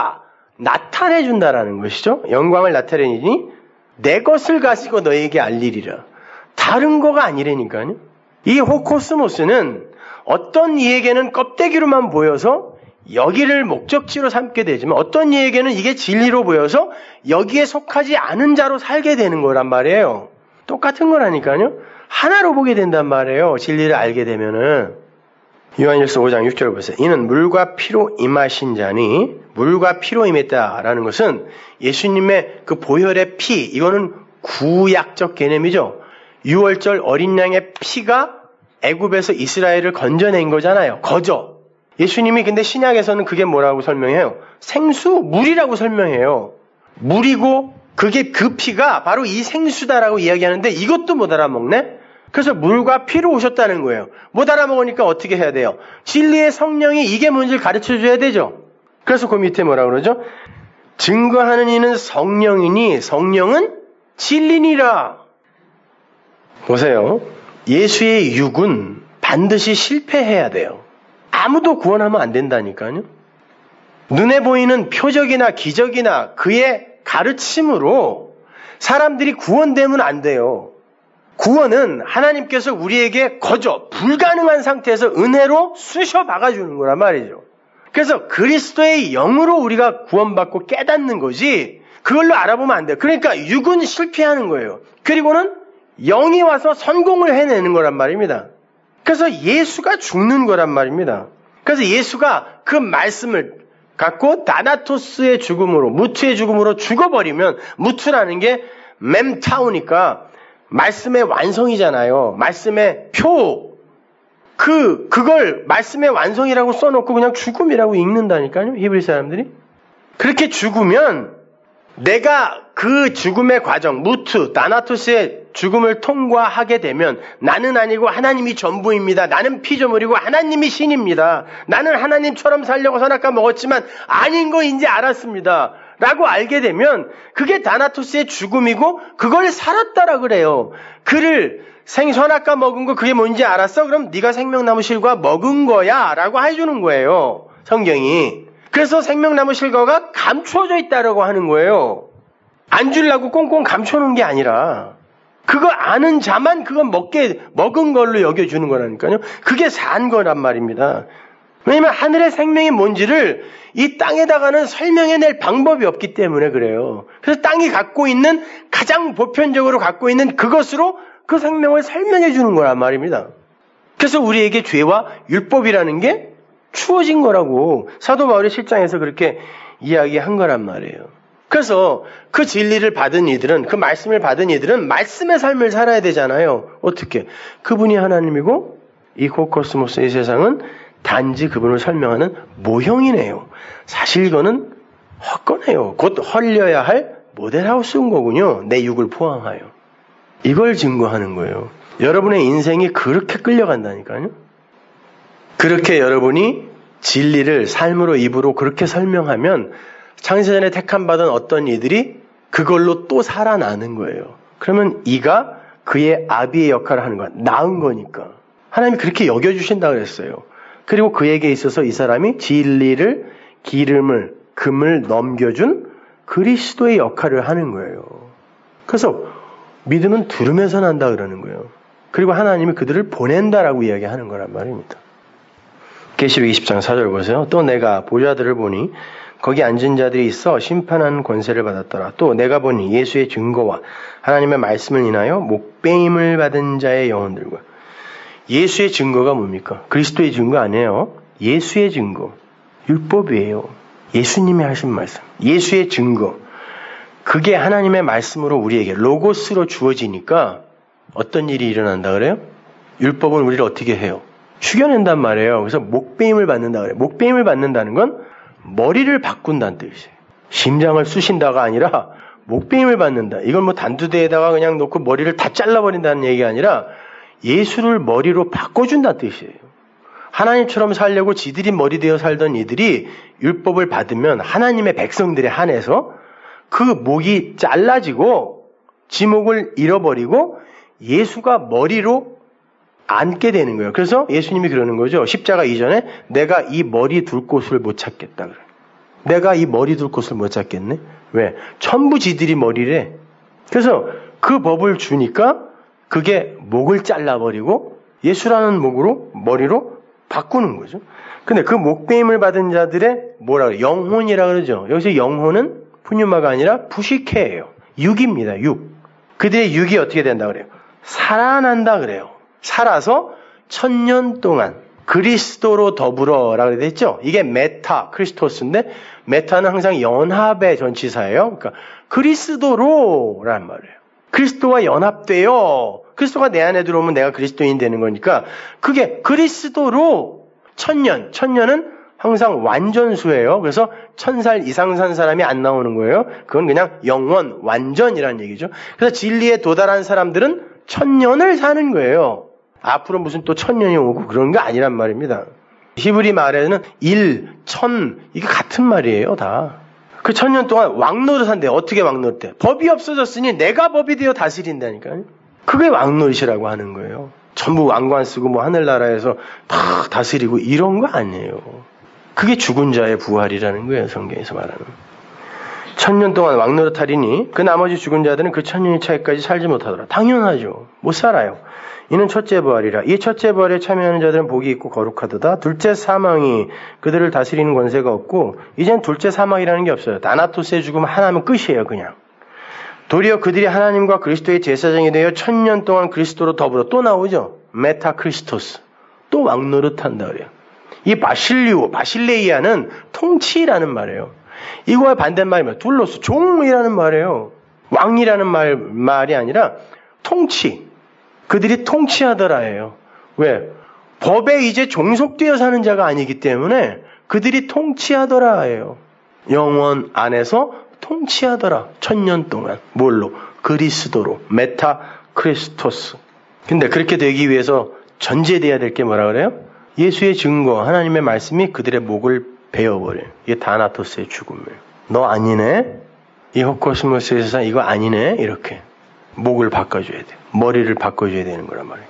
나타내 준다라는 것이죠. 영광을 나타내리니 내 것을 가지고 너에게 알리리라. 다른 거가 아니라니까요. 이 호코스모스는 어떤 이에게는 껍데기로만 보여서 여기를 목적지로 삼게 되지만 어떤 이에게는 이게 진리로 보여서 여기에 속하지 않은 자로 살게 되는 거란 말이에요. 똑같은 거라니까요. 하나로 보게 된단 말이에요. 진리를 알게 되면은. 요한일서 5장 6절 보세요. 이는 물과 피로 임하신 자니, 물과 피로 임했다라는 것은 예수님의 그 보혈의 피, 이거는 구약적 개념이죠. 6월절 어린 양의 피가 애굽에서 이스라엘을 건져낸 거잖아요. 거저. 예수님이 근데 신약에서는 그게 뭐라고 설명해요? 생수, 물이라고 설명해요. 물이고 그게 그 피가 바로 이 생수다라고 이야기하는데 이것도 못 알아먹네? 그래서 물과 피로 오셨다는 거예요. 못 알아먹으니까 어떻게 해야 돼요? 진리의 성령이 이게 뭔지를 가르쳐줘야 되죠. 그래서 그 밑에 뭐라고 그러죠? 증거하는 이는 성령이니 성령은 진리니라. 보세요. 예수의 육은 반드시 실패해야 돼요. 아무도 구원하면 안 된다니까요. 눈에 보이는 표적이나 기적이나 그의 가르침으로 사람들이 구원되면 안 돼요. 구원은 하나님께서 우리에게 거저 불가능한 상태에서 은혜로 쑤셔 박아주는 거란 말이죠. 그래서 그리스도의 영으로 우리가 구원받고 깨닫는 거지 그걸로 알아보면 안 돼요. 그러니까 육은 실패하는 거예요. 그리고는 영이 와서 성공을 해내는 거란 말입니다. 그래서 예수가 죽는 거란 말입니다. 그래서 예수가 그 말씀을 갖고 다나토스의 죽음으로, 무트의 죽음으로 죽어버리면, 무트라는 게 mem타우니까 말씀의 완성이잖아요. 말씀의 표. 그걸 말씀의 완성이라고 써놓고 그냥 죽음이라고 읽는다니까요. 히브리 사람들이. 그렇게 죽으면 내가 그 죽음의 과정, 무트, 다나토스의 죽음을 통과하게 되면 나는 아니고 하나님이 전부입니다. 나는 피조물이고 하나님이 신입니다. 나는 하나님처럼 살려고 선악과 먹었지만 아닌 거 이제 알았습니다. 라고 알게 되면 그게 다나토스의 죽음이고 그걸 살았다라 그래요. 그를 선악과 먹은 거 그게 뭔지 알았어? 그럼 네가 생명나무 실과 먹은 거야 라고 해주는 거예요. 성경이. 그래서 생명나무 실과가 감추어져 있다라고 하는 거예요. 안 주려고 꽁꽁 감춰놓은 게 아니라 그거 아는 자만 그거 먹은 걸로 여겨주는 거라니까요. 그게 산 거란 말입니다. 왜냐면 하늘의 생명이 뭔지를 이 땅에다가는 설명해낼 방법이 없기 때문에 그래요. 그래서 땅이 갖고 있는 가장 보편적으로 갖고 있는 그것으로 그 생명을 설명해 주는 거란 말입니다. 그래서 우리에게 죄와 율법이라는 게 주어진 거라고 사도 바울이 7장에서 그렇게 이야기한 거란 말이에요. 그래서 그 진리를 받은 이들은, 그 말씀을 받은 이들은 말씀의 삶을 살아야 되잖아요. 어떻게? 그분이 하나님이고 이 코코스모스 이 세상은 단지 그분을 설명하는 모형이네요. 사실 이거는 헛거네요. 곧 헐려야 할 모델하우스인 거군요. 내 육을 포함하여. 이걸 증거하는 거예요. 여러분의 인생이 그렇게 끌려간다니까요. 그렇게 여러분이 진리를 삶으로 입으로 그렇게 설명하면 창세전에 택함받은 어떤 이들이 그걸로 또 살아나는 거예요. 그러면 이가 그의 아비의 역할을 하는 거야. 나은 거니까. 하나님이 그렇게 여겨주신다 그랬어요. 그리고 그에게 있어서 이 사람이 진리를, 기름을, 금을 넘겨준 그리스도의 역할을 하는 거예요. 그래서 믿음은 들으면서 난다 그러는 거예요. 그리고 하나님이 그들을 보낸다라고 이야기하는 거란 말입니다. 계시록 20장 4절 보세요. 또 내가 보좌들을 보니 거기 앉은 자들이 있어 심판하는 권세를 받았더라. 또 내가 보니 예수의 증거와 하나님의 말씀을 인하여 목배임을 받은 자의 영혼들과. 예수의 증거가 뭡니까? 그리스도의 증거 아니에요. 예수의 증거. 율법이에요. 예수님이 하신 말씀. 예수의 증거. 그게 하나님의 말씀으로 우리에게 로고스로 주어지니까 어떤 일이 일어난다 그래요? 율법은 우리를 어떻게 해요? 죽여낸단 말이에요. 그래서 목배임을 받는다 그래요. 목배임을 받는다는 건 머리를 바꾼다는 뜻이에요. 심장을 쑤신다가 아니라 목배임을 받는다. 이건 뭐 단두대에다가 그냥 놓고 머리를 다 잘라버린다는 얘기가 아니라 예수를 머리로 바꿔준다는 뜻이에요. 하나님처럼 살려고 지들이 머리 되어 살던 이들이 율법을 받으면 하나님의 백성들에 한해서 그 목이 잘라지고 지목을 잃어버리고 예수가 머리로 앉게 되는 거예요. 그래서 예수님이 그러는 거죠. 십자가 이전에 내가 이 머리 둘 곳을 못 찾겠다. 그래. 내가 이 머리 둘 곳을 못 찾겠네. 왜? 전부 지들이 머리래. 그래서 그 법을 주니까 그게 목을 잘라버리고 예수라는 머리로 바꾸는 거죠. 근데 그 목배임을 받은 자들의 뭐라 그래요? 영혼이라 그러죠. 여기서 영혼은 푸뉴마가 아니라 부시케예요. 육입니다. 육. 그들의 육이 어떻게 된다 그래요? 살아난다 그래요. 살아서 1000년 동안 그리스도로 더불어라고 그랬죠. 이게 메타 크리스토스인데 메타는 항상 연합의 전치사예요. 그러니까 그리스도로라는 말이에요. 그리스도와 연합돼요. 그리스도가 내 안에 들어오면 내가 그리스도인 되는 거니까 그게 그리스도로 1000년. 1000년은 항상 완전수예요. 그래서 1000살 이상 산 사람이 안 나오는 거예요. 그건 그냥 영원, 완전이라는 얘기죠. 그래서 진리에 도달한 사람들은 1000년을 사는 거예요. 앞으로 무슨 또 1000년이 오고 그런 거 아니란 말입니다. 히브리 말에는 1, 1000 이게 같은 말이에요. 다. 그 1000년 동안 왕노릇한대. 어떻게 왕노릇해? 법이 없어졌으니 내가 법이 되어 다스린다니까요. 그게 왕노릇이라고 하는 거예요. 전부 왕관 쓰고 뭐 하늘나라에서 다 다스리고 이런 거 아니에요. 그게 죽은 자의 부활이라는 거예요. 성경에서 말하는. 1000년 동안 왕노릇하리니 그 나머지 죽은 자들은 그 1000년이 차이까지 살지 못하더라. 당연하죠. 못 살아요. 이는 첫째 부활이라. 이 첫째 부활에 참여하는 자들은 복이 있고 거룩하도다. 둘째 사망이 그들을 다스리는 권세가 없고 이젠 둘째 사망이라는 게 없어요. 다나토스의 죽음 하나면 끝이에요. 그냥. 도리어 그들이 하나님과 그리스도의 제사장이 되어 1000년 동안 그리스도로 더불어 또 나오죠. 메타 크리스토스. 또 왕노릇한다 그래요. 이 바실레이아는 통치라는 말이에요. 이거와 반대말이면 둘로스, 종이라는 말이에요. 왕이라는 말이 아니라 통치. 그들이 통치하더라예요. 왜? 법에 이제 종속되어 사는 자가 아니기 때문에 그들이 통치하더라예요. 영원 안에서 통치하더라. 1000년 동안. 뭘로? 그리스도로. 메타 크리스토스. 근데 그렇게 되기 위해서 전제돼야 될 게 뭐라 그래요? 예수의 증거, 하나님의 말씀이 그들의 목을 베어버려요. 이게 다나토스의 죽음을. 너 아니네? 이 호코스모스의 세상 이거 아니네? 이렇게. 목을 바꿔줘야 돼. 머리를 바꿔줘야 되는 거란 말이에요.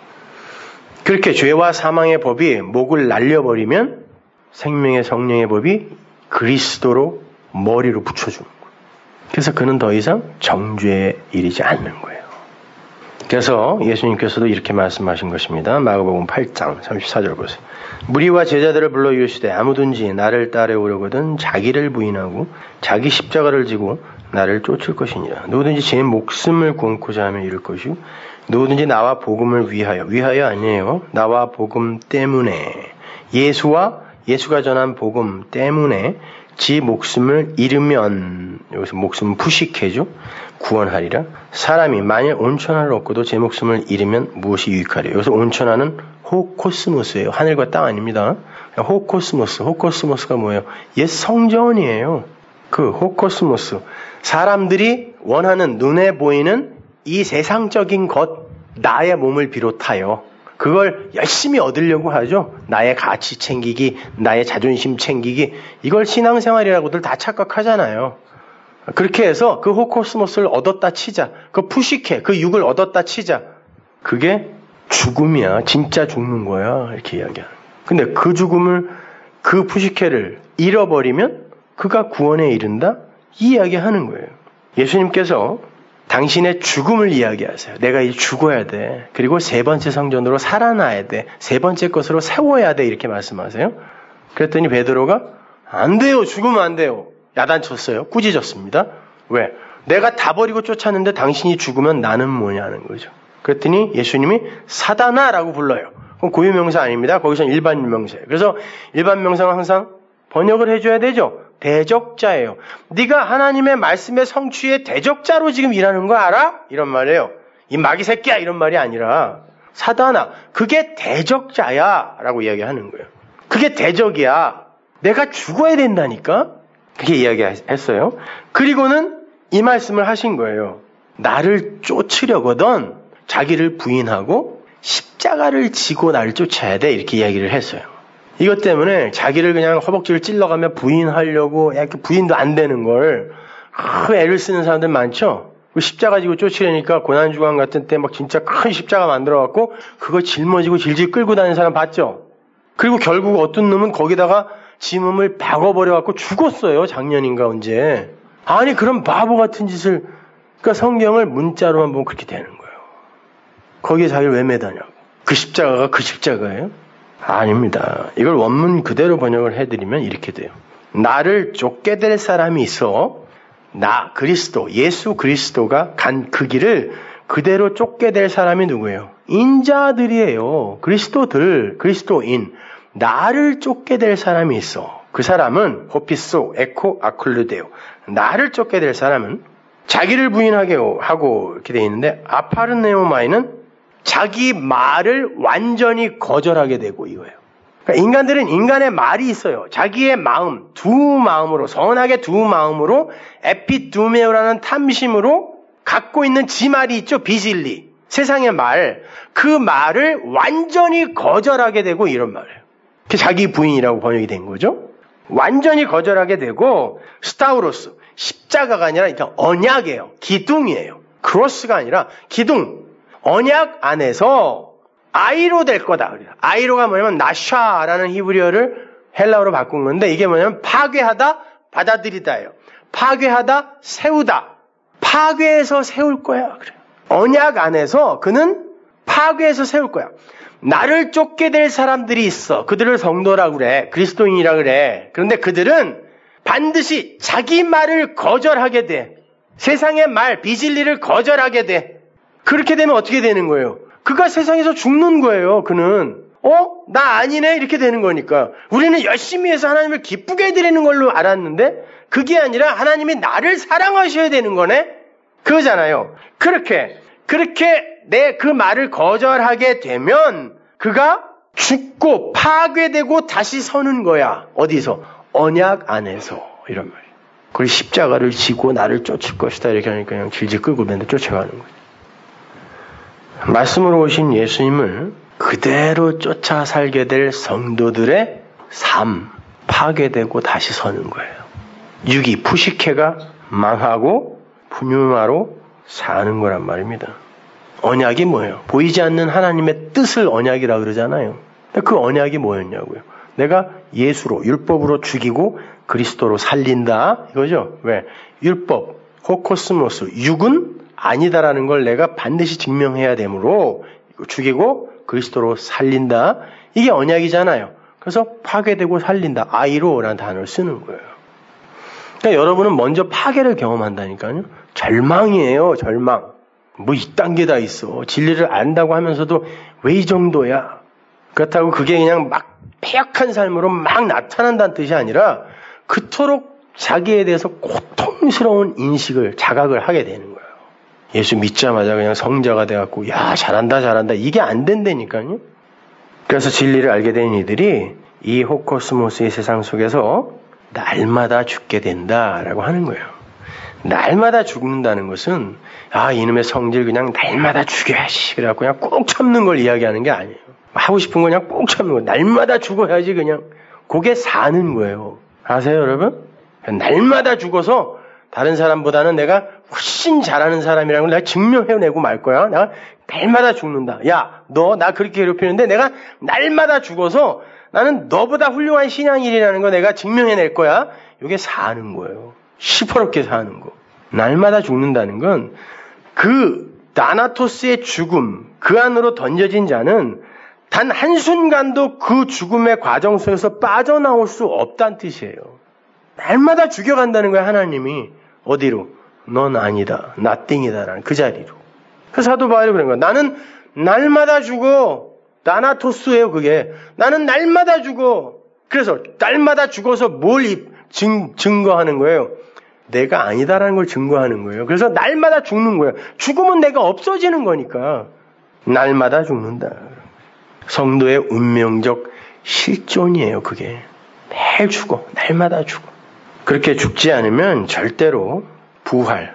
그렇게 죄와 사망의 법이 목을 날려버리면 생명의 성령의 법이 그리스도로 머리로 붙여주는 거예요. 그래서 그는 더 이상 정죄에 이르지 않는 거예요. 그래서 예수님께서도 이렇게 말씀하신 것입니다. 마가복음 8장 34절 보세요. 무리와 제자들을 불러 이르시되 아무든지 나를 따르려거든 자기를 부인하고 자기 십자가를 지고 나를 쫓을 것이니라. 누구든지 제 목숨을 구원코자 하면 이룰 것이고 누구든지 나와 복음을 위하여 아니에요. 나와 복음 때문에 예수가 전한 복음 때문에 지 목숨을 잃으면 여기서 목숨은 푸시케죠. 구원하리라. 사람이 만일 온천하를 얻고도 제 목숨을 잃으면 무엇이 유익하리요. 여기서 온천하는 호코스모스예요. 하늘과 땅 아닙니다. 호코스모스가 뭐예요? 옛 성전이에요. 그 호코스모스. 사람들이 원하는 눈에 보이는 이 세상적인 것, 나의 몸을 비롯하여 그걸 열심히 얻으려고 하죠. 나의 가치 챙기기, 나의 자존심 챙기기. 이걸 신앙생활이라고들 다 착각하잖아요. 그렇게 해서 그 호코스모스를 얻었다 치자. 그 푸시케, 그 육을 얻었다 치자. 그게 죽음이야. 진짜 죽는 거야. 이렇게 이야기하는. 근데 그 죽음을, 그 푸시케를 잃어버리면 그가 구원에 이른다? 이 이야기하는 거예요. 예수님께서 당신의 죽음을 이야기하세요. 내가 이제 죽어야 돼. 그리고 세 번째 성전으로 살아나야 돼. 세 번째 것으로 세워야 돼. 이렇게 말씀하세요. 그랬더니 베드로가 안 돼요. 죽으면 안 돼요. 야단쳤어요. 꾸짖었습니다. 왜? 내가 다 버리고 쫓았는데 당신이 죽으면 나는 뭐냐는 거죠. 그랬더니 예수님이 사다나라고 불러요. 그럼 고유명사 아닙니다. 거기서는 일반 명사예요. 그래서 일반 명사는 항상 번역을 해줘야 되죠. 대적자예요. 네가 하나님의 말씀의 성취의 대적자로 지금 일하는 거 알아? 이런 말이에요. 이 마귀 새끼야 이런 말이 아니라 사단아 그게 대적자야 라고 이야기하는 거예요. 그게 대적이야. 내가 죽어야 된다니까? 그렇게 이야기했어요. 그리고는 이 말씀을 하신 거예요. 나를 쫓으려거든 자기를 부인하고 십자가를 지고 나를 쫓아야 돼 이렇게 이야기를 했어요. 이것 때문에 자기를 그냥 허벅지를 찔러가며 부인하려고 약간 부인도 안 되는 걸 애를 쓰는 사람들 많죠. 십자가 지고 쫓으려니까 고난주간 같은 때 막 진짜 큰 십자가 만들어갖고 그거 짊어지고 질질 끌고 다니는 사람 봤죠. 그리고 결국 어떤 놈은 거기다가 지 몸을 박아버려갖고 죽었어요. 작년인가 언제. 아니 그런 바보 같은 짓을. 그러니까 성경을 문자로만 보면 그렇게 되는 거예요. 거기에 자기를 왜 매다냐고. 그 십자가가 그 십자가예요. 아닙니다. 이걸 원문 그대로 번역을 해드리면 이렇게 돼요. 나를 쫓게 될 사람이 있어. 나 그리스도, 예수 그리스도가 간 그 길을 그대로 쫓게 될 사람이 누구예요? 인자들이에요. 그리스도들, 그리스도인. 나를 쫓게 될 사람이 있어. 그 사람은 호피소, 에코, 아클루데오. 나를 쫓게 될 사람은 자기를 부인하게 하고 이렇게 되어 있는데 아파르네오마이는 자기 말을 완전히 거절하게 되고 이거예요. 그러니까 인간들은 인간의 말이 있어요. 자기의 마음, 두 마음으로, 선하게 두 마음으로 에피두메오라는 탐심으로 갖고 있는 지 말이 있죠. 비실리. 세상의 말. 그 말을 완전히 거절하게 되고 이런 말이에요. 그게 자기 부인이라고 번역이 된 거죠. 완전히 거절하게 되고 스타우로스. 십자가가 아니라 언약이에요. 기둥이에요. 크로스가 아니라 기둥. 언약 안에서 아이로 될 거다. 아이로가 뭐냐면 나샤라는 히브리어를 헬라어로 바꾼 건데 이게 뭐냐면 파괴하다, 받아들이다예요. 파괴하다, 세우다. 파괴해서 세울 거야. 그래요. 언약 안에서 그는 파괴해서 세울 거야. 나를 쫓게 될 사람들이 있어. 그들을 성도라고 그래. 그리스도인이라고 그래. 그런데 그들은 반드시 자기 말을 거절하게 돼. 세상의 말, 비진리를 거절하게 돼. 그렇게 되면 어떻게 되는 거예요? 그가 세상에서 죽는 거예요. 그는 나 아니네 이렇게 되는 거니까. 우리는 열심히 해서 하나님을 기쁘게 해드리는 걸로 알았는데 그게 아니라 하나님이 나를 사랑하셔야 되는 거네? 그거잖아요. 그렇게 내 그 말을 거절하게 되면 그가 죽고 파괴되고 다시 서는 거야. 어디서? 언약 안에서. 이런 말이에요. 그리고 십자가를 지고 나를 쫓을 것이다 이렇게 하니까 그냥 질질 끌고 맨날 쫓아가는 거예요. 말씀으로 오신 예수님을 그대로 쫓아 살게 될 성도들의 삶, 파괴되고 다시 서는 거예요. 육이 푸시케가 망하고 분유마로 사는 거란 말입니다. 언약이 뭐예요? 보이지 않는 하나님의 뜻을 언약이라고 그러잖아요. 그 언약이 뭐였냐고요? 내가 예수로, 율법으로 죽이고 그리스도로 살린다. 이거죠. 왜? 율법, 호코스모스, 육은 아니다라는 걸 내가 반드시 증명해야 되므로 죽이고 그리스도로 살린다. 이게 언약이잖아요. 그래서 파괴되고 살린다. 아이로라는 단어를 쓰는 거예요. 그러니까 여러분은 먼저 파괴를 경험한다니까요. 절망이에요. 절망. 뭐 이딴 게 다 있어. 진리를 안다고 하면서도 왜 이 정도야. 그렇다고 그게 그냥 막 패역한 삶으로 막 나타난다는 뜻이 아니라 그토록 자기에 대해서 고통스러운 인식을 자각을 하게 되는 거예요. 예수 믿자마자 그냥 성자가 돼갖고 야 잘한다 이게 안 된다니까요. 그래서 진리를 알게 된 이들이 이 호코스모스의 세상 속에서 날마다 죽게 된다라고 하는 거예요. 날마다 죽는다는 것은 이놈의 성질 그냥 날마다 죽여야지 그래갖고 그냥 꼭 참는 걸 이야기하는 게 아니에요. 하고 싶은 거 그냥 꼭 참는 거예요. 날마다 죽어야지 그냥 그게 사는 거예요. 아세요 여러분? 날마다 죽어서 다른 사람보다는 내가 훨씬 잘하는 사람이라는 걸 내가 증명해내고 말 거야. 내가 날마다 죽는다. 야, 너 나 그렇게 괴롭히는데 내가 날마다 죽어서 나는 너보다 훌륭한 신앙인이라는 거 내가 증명해낼 거야. 이게 사는 거예요. 시퍼렇게 사는 거. 날마다 죽는다는 건 그 나나토스의 죽음, 그 안으로 던져진 자는 단 한순간도 그 죽음의 과정 속에서 빠져나올 수 없다는 뜻이에요. 날마다 죽여간다는 거야, 하나님이. 어디로? 넌 아니다. nothing이다라는 그 자리로. 그 사도 바울이 그런 거야. 나는 날마다 죽어. 나나토스예요, 그게. 나는 날마다 죽어. 그래서 날마다 죽어서 뭘 증거하는 거예요? 내가 아니다라는 걸 증거하는 거예요. 그래서 날마다 죽는 거예요. 죽으면 내가 없어지는 거니까. 날마다 죽는다. 성도의 운명적 실존이에요, 그게. 매일 죽어. 날마다 죽어. 그렇게 죽지 않으면 절대로 부활,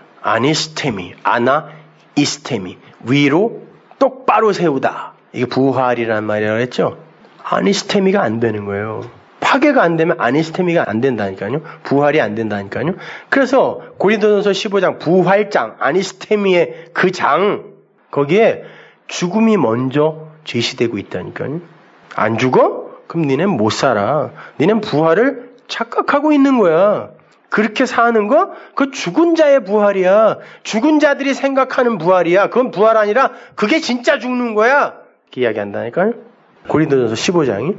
아나이스테미, 위로 똑바로 세우다. 이게 부활이라는 말이라고 했죠? 아니스테미가 안 되는 거예요. 파괴가 안 되면 아니스테미가 안 된다니까요. 부활이 안 된다니까요. 그래서 고린도전서 15장 부활장, 아니스테미의 그 장, 거기에 죽음이 먼저 제시되고 있다니까요. 안 죽어? 그럼 니넨 못 살아. 니넨 부활을 착각하고 있는 거야. 그렇게 사는 거? 그 죽은 자의 부활이야. 죽은 자들이 생각하는 부활이야. 그건 부활 아니라 그게 진짜 죽는 거야. 이렇게 이야기한다니까요. 고린도전서 15장이.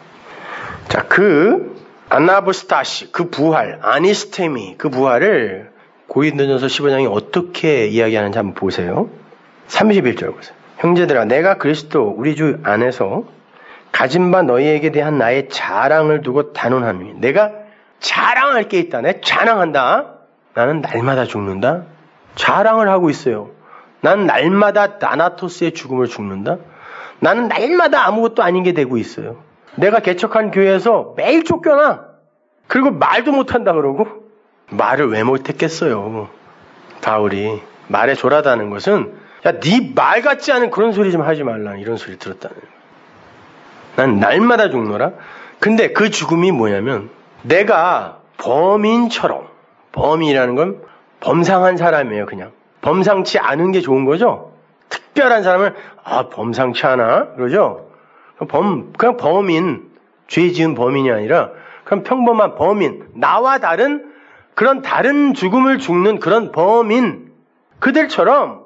자, 그 아나부스타시, 그 부활, 아니스테미, 그 부활을 고린도전서 15장이 어떻게 이야기하는지 한번 보세요. 31절 보세요. 형제들아, 내가 그리스도 우리 주 안에서 가진 바 너희에게 대한 나의 자랑을 두고 단언하노니, 내가 자랑할 게 있다. 내가 자랑한다. 나는 날마다 죽는다. 자랑을 하고 있어요. 나는 날마다 다나토스의 죽음을 죽는다. 나는 날마다 아무것도 아닌 게 되고 있어요. 내가 개척한 교회에서 매일 쫓겨나. 그리고 말도 못한다 그러고. 말을 왜 못했겠어요. 바울이 말에 졸하다는 것은, 야, 네 말 같지 않은 그런 소리 좀 하지 말라, 이런 소리 들었다는 거예요. 난 날마다 죽노라. 근데 그 죽음이 뭐냐면, 내가 범인처럼, 범인이라는 건 범상한 사람이에요. 그냥 범상치 않은 게 좋은 거죠. 특별한 사람을 범상치 않아 그러죠. 그냥 범인, 죄 지은 범인이 아니라 그냥 평범한 범인, 나와 다른 그런 다른 죽음을 죽는 그런 범인, 그들처럼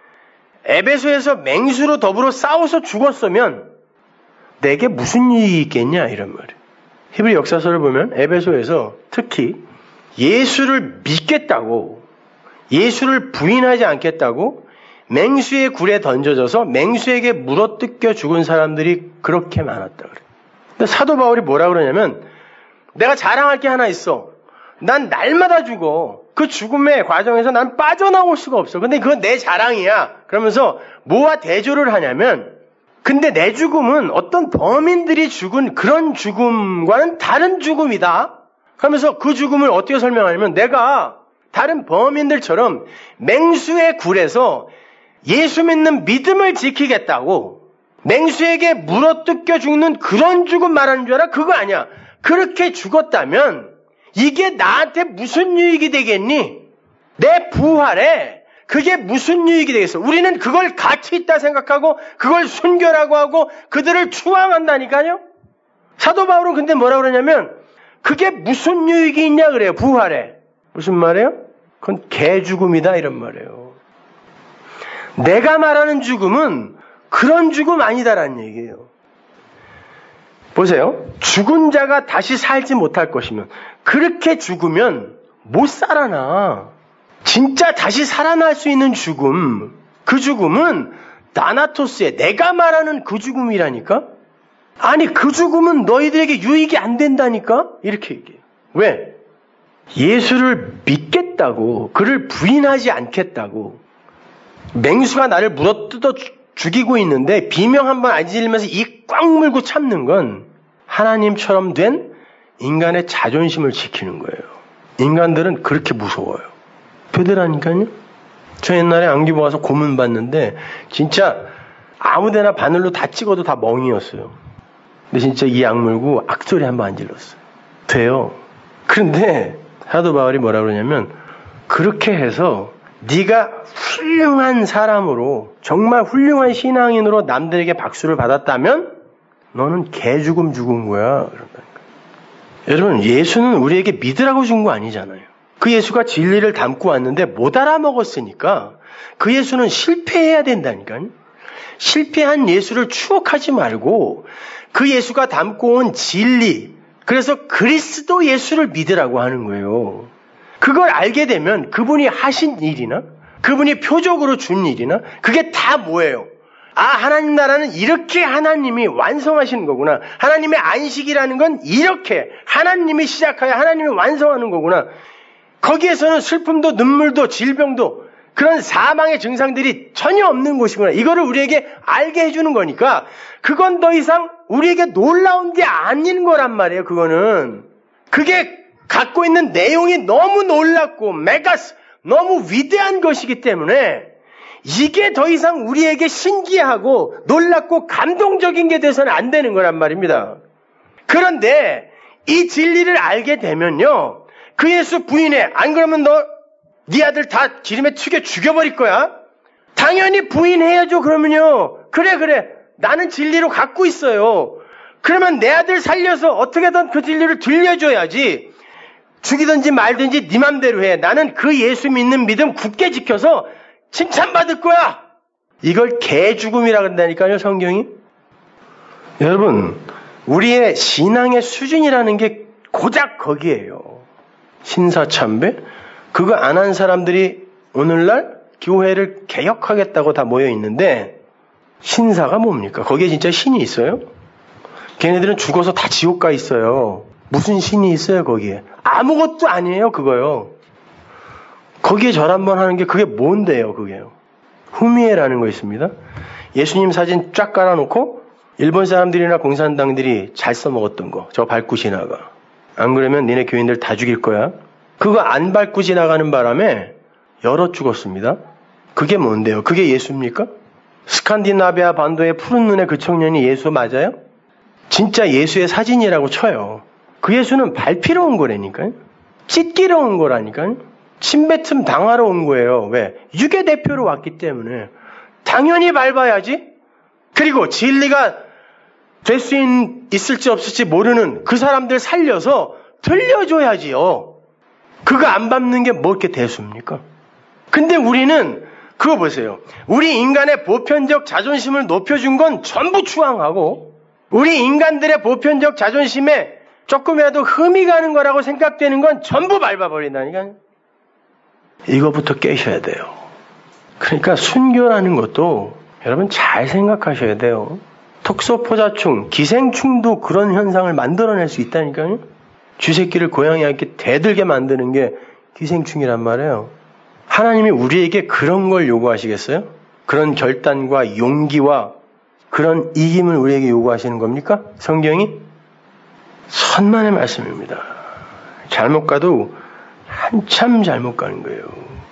에베소에서 맹수로 더불어 싸워서 죽었으면 내게 무슨 이익이 있겠냐, 이런 말이에요. 히브리 역사서를 보면 에베소에서 특히 예수를 믿겠다고, 예수를 부인하지 않겠다고 맹수의 굴에 던져져서 맹수에게 물어뜯겨 죽은 사람들이 그렇게 많았다 그래요. 근데 사도 바울이 뭐라 그러냐면, 내가 자랑할 게 하나 있어. 난 날마다 죽어. 그 죽음의 과정에서 난 빠져나올 수가 없어. 근데 그건 내 자랑이야. 그러면서 뭐와 대조를 하냐면, 근데 내 죽음은 어떤 범인들이 죽은 그런 죽음과는 다른 죽음이다. 그러면서 그 죽음을 어떻게 설명하냐면, 내가 다른 범인들처럼 맹수의 굴에서 예수 믿는 믿음을 지키겠다고 맹수에게 물어뜯겨 죽는 그런 죽음 말하는 줄 알아? 그거 아니야. 그렇게 죽었다면 이게 나한테 무슨 유익이 되겠니? 내 부활에 그게 무슨 유익이 되겠어? 우리는 그걸 가치 있다 생각하고 그걸 순교라고 하고 그들을 추앙한다니까요. 사도 바울은 근데 뭐라 그러냐면, 그게 무슨 유익이 있냐 그래요. 부활에. 무슨 말이에요? 그건 개죽음이다, 이런 말이에요. 내가 말하는 죽음은 그런 죽음 아니다라는 얘기예요. 보세요. 죽은 자가 다시 살지 못할 것이면, 그렇게 죽으면 못 살아나. 진짜 다시 살아날 수 있는 죽음, 그 죽음은 다나토스의, 내가 말하는 그 죽음이라니까? 아니, 그 죽음은 너희들에게 유익이 안 된다니까? 이렇게 얘기해요. 왜? 예수를 믿겠다고, 그를 부인하지 않겠다고, 맹수가 나를 물어뜯어 죽이고 있는데 비명 한번 안 질리면서 입 꽉 물고 참는 건 하나님처럼 된 인간의 자존심을 지키는 거예요. 인간들은 그렇게 무서워요. 표대라니까요. 저 옛날에 안기부 와서 고문 받는데 진짜 아무데나 바늘로 다 찍어도 다 멍이었어요. 근데 진짜 이 악물고 악소리 한번 안 질렀어요. 돼요. 그런데 사도 바울이 뭐라 그러냐면, 그렇게 해서 네가 훌륭한 사람으로, 정말 훌륭한 신앙인으로 남들에게 박수를 받았다면 너는 개죽음 죽은 거야. 여러분, 예수는 우리에게 믿으라고 준 거 아니잖아요. 그 예수가 진리를 담고 왔는데 못 알아먹었으니까 그 예수는 실패해야 된다니까요. 실패한 예수를 추억하지 말고 그 예수가 담고 온 진리, 그래서 그리스도 예수를 믿으라고 하는 거예요. 그걸 알게 되면 그분이 하신 일이나 그분이 표적으로 준 일이나 그게 다 뭐예요? 하나님 나라는 이렇게 하나님이 완성하시는 거구나. 하나님의 안식이라는 건 이렇게 하나님이 시작하여 하나님이 완성하는 거구나. 거기에서는 슬픔도 눈물도 질병도 그런 사망의 증상들이 전혀 없는 곳이구나. 이거를 우리에게 알게 해주는 거니까 그건 더 이상 우리에게 놀라운 게 아닌 거란 말이에요. 그거는. 그게 갖고 있는 내용이 너무 놀랍고 메가스, 너무 위대한 것이기 때문에 이게 더 이상 우리에게 신기하고 놀랍고 감동적인 게 돼서는 안 되는 거란 말입니다. 그런데 이 진리를 알게 되면요, 그 예수 부인해. 안 그러면 네 아들 다 기름에 튀겨 죽여버릴 거야. 당연히 부인해야죠. 그러면요, 그래 나는 진리로 갖고 있어요. 그러면 내 아들 살려서 어떻게든 그 진리를 들려줘야지. 죽이든지 말든지 네 맘대로 해. 나는 그 예수 믿는 믿음 굳게 지켜서 칭찬받을 거야. 이걸 개죽음이라 그런다니까요, 성경이. 여러분, 우리의 신앙의 수준이라는 게 고작 거기에요. 신사참배? 그거 안 한 사람들이 오늘날 교회를 개혁하겠다고 다 모여 있는데 신사가 뭡니까? 거기에 진짜 신이 있어요? 걔네들은 죽어서 다 지옥 가 있어요. 무슨 신이 있어요 거기에? 아무것도 아니에요 그거요. 거기에 절 한번 하는 게 그게 뭔데요 그게요? 후미에라는 거 있습니다. 예수님 사진 쫙 깔아놓고 일본 사람들이나 공산당들이 잘 써먹었던 거 저 밟고 지나가. 안 그러면 니네 교인들 다 죽일 거야. 그거 안 밟고 지나가는 바람에 여러 죽었습니다. 그게 뭔데요? 그게 예수입니까? 스칸디나비아 반도의 푸른 눈의 그 청년이 예수 맞아요? 진짜 예수의 사진이라고 쳐요. 그 예수는 밟히러 온 거라니까요. 찢기러 온 거라니까요. 침뱉음 당하러 온 거예요. 왜? 유괴 대표로 왔기 때문에. 당연히 밟아야지. 그리고 진리가 될 수 있을지 없을지 모르는 그 사람들 살려서 들려줘야지요. 그거 안 밟는 게 뭐 이렇게 대수입니까? 근데 우리는 그거 보세요. 우리 인간의 보편적 자존심을 높여준 건 전부 추앙하고 우리 인간들의 보편적 자존심에 조금이라도 흠이 가는 거라고 생각되는 건 전부 밟아버린다니까요. 이거부터 깨셔야 돼요. 그러니까 순교라는 것도 여러분 잘 생각하셔야 돼요. 톡소포자충, 기생충도 그런 현상을 만들어낼 수 있다니까요. 쥐새끼를 고양이한테 대들게 만드는 게 기생충이란 말이에요. 하나님이 우리에게 그런 걸 요구하시겠어요? 그런 결단과 용기와 그런 이김을 우리에게 요구하시는 겁니까? 성경이? 선만의 말씀입니다. 잘못 가도 한참 잘못 가는 거예요.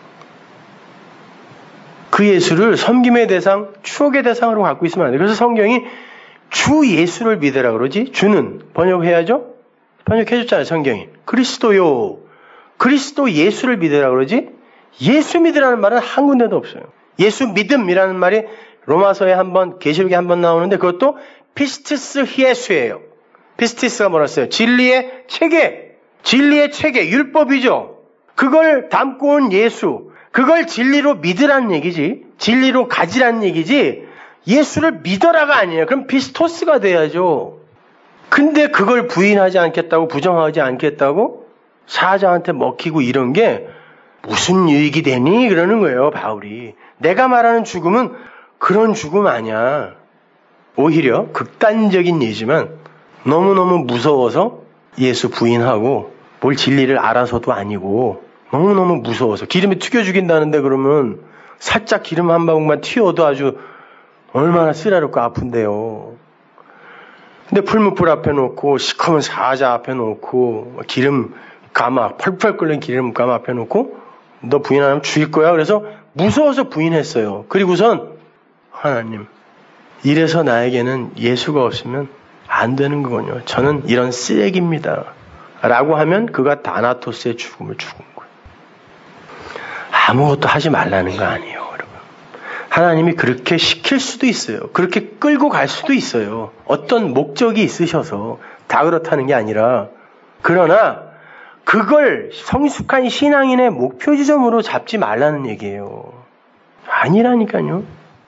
그 예수를 섬김의 대상, 추억의 대상으로 갖고 있으면 안 돼요. 그래서 성경이 주 예수를 믿으라 그러지? 주는 번역해야죠? 번역해줬잖아요, 성경이. 그리스도요. 그리스도 예수를 믿으라 그러지? 예수 믿으라는 말은 한 군데도 없어요. 예수 믿음이라는 말이 로마서에 한번, 계시록에 한번 나오는데 그것도 피스티스 히에수예요. 피스티스가 뭐랬어요? 진리의 체계. 진리의 체계, 율법이죠. 그걸 담고 온 예수. 그걸 진리로 믿으라는 얘기지. 진리로 가지라는 얘기지. 예수를 믿어라가 아니에요. 그럼 피스토스가 돼야죠. 근데 그걸 부인하지 않겠다고, 부정하지 않겠다고 사자한테 먹히고 이런 게 무슨 유익이 되니? 그러는 거예요, 바울이. 내가 말하는 죽음은 그런 죽음 아니야. 오히려 극단적인 예지만 너무너무 무서워서 예수 부인하고 뭘 진리를 알아서도 아니고 너무너무 무서워서 기름에 튀겨 죽인다는데 그러면 살짝 기름 한 방울만 튀어도 아주 얼마나 쓰라렵고 아픈데요. 근데 풀무불 앞에 놓고 시커먼 사자 앞에 놓고 기름 가마 펄펄 끓는 기름 가마 앞에 놓고 너 부인 안 하면 죽일 거야. 그래서 무서워서 부인했어요. 그리고선 하나님 이래서 나에게는 예수가 없으면 안 되는 거군요. 저는 이런 쓰레기입니다. 라고 하면 그가 다나토스의 죽음을 죽은 거예요. 아무것도 하지 말라는 거 아니에요. 여러분. 하나님이 그렇게 시킬 수도 있어요. 그렇게 끌고 갈 수도 있어요. 어떤 목적이 있으셔서 다 그렇다는 게 아니라 그러나 그걸 성숙한 신앙인의 목표 지점으로 잡지 말라는 얘기예요. 아니라니까요.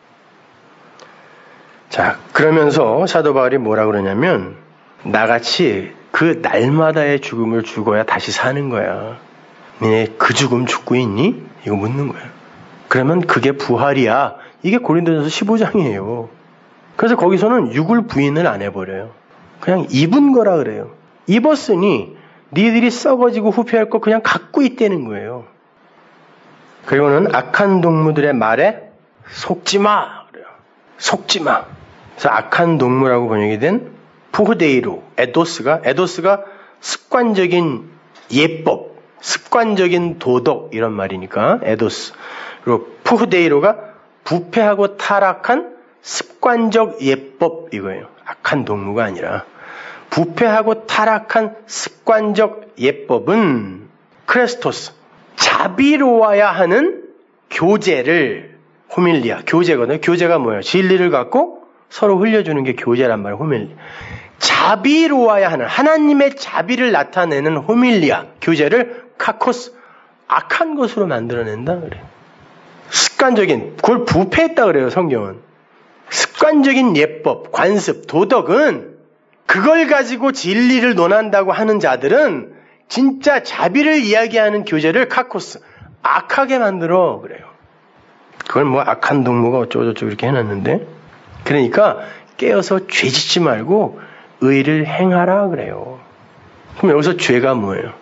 자, 그러면서 사도 바울이 뭐라 그러냐면 나같이 그 날마다의 죽음을 죽어야 다시 사는 거야. 니네 그 죽음 죽고 있니? 이거 묻는 거야. 그러면 그게 부활이야. 이게 고린도전서 15장이에요. 그래서 거기서는 육을 부인을 안 해버려요. 그냥 입은 거라 그래요. 입었으니 니들이 썩어지고 후패할 거 그냥 갖고 있다는 거예요. 그리고는 악한 동무들의 말에 속지 마. 그래요. 속지 마. 그래서 악한 동무라고 번역이 된 푸흐데이로, 에도스가 습관적인 예법, 습관적인 도덕 이런 말이니까 에도스. 그리고 푸흐데이로가 부패하고 타락한 습관적 예법 이거예요. 악한 동무가 아니라 부패하고 타락한 습관적 예법은 크레스토스, 자비로워야 하는 교제를 호밀리아, 교제거든요. 교제가 뭐예요? 진리를 갖고 서로 흘려주는 게 교제란 말이에요. 호밀리아. 자비로워야 하는 하나님의 자비를 나타내는 호밀리아, 교제를 카코스, 악한 것으로 만들어낸다 그래요. 습관적인, 그걸 부패했다 그래요. 성경은. 습관적인 예법, 관습, 도덕은 그걸 가지고 진리를 논한다고 하는 자들은 진짜 자비를 이야기하는 교재를 카코스, 악하게 만들어 그래요. 그걸 뭐 악한 동무가 어쩌고저쩌고 이렇게 해놨는데, 그러니까 깨어서 죄짓지 말고 의를 행하라 그래요. 그럼 여기서 죄가 뭐예요?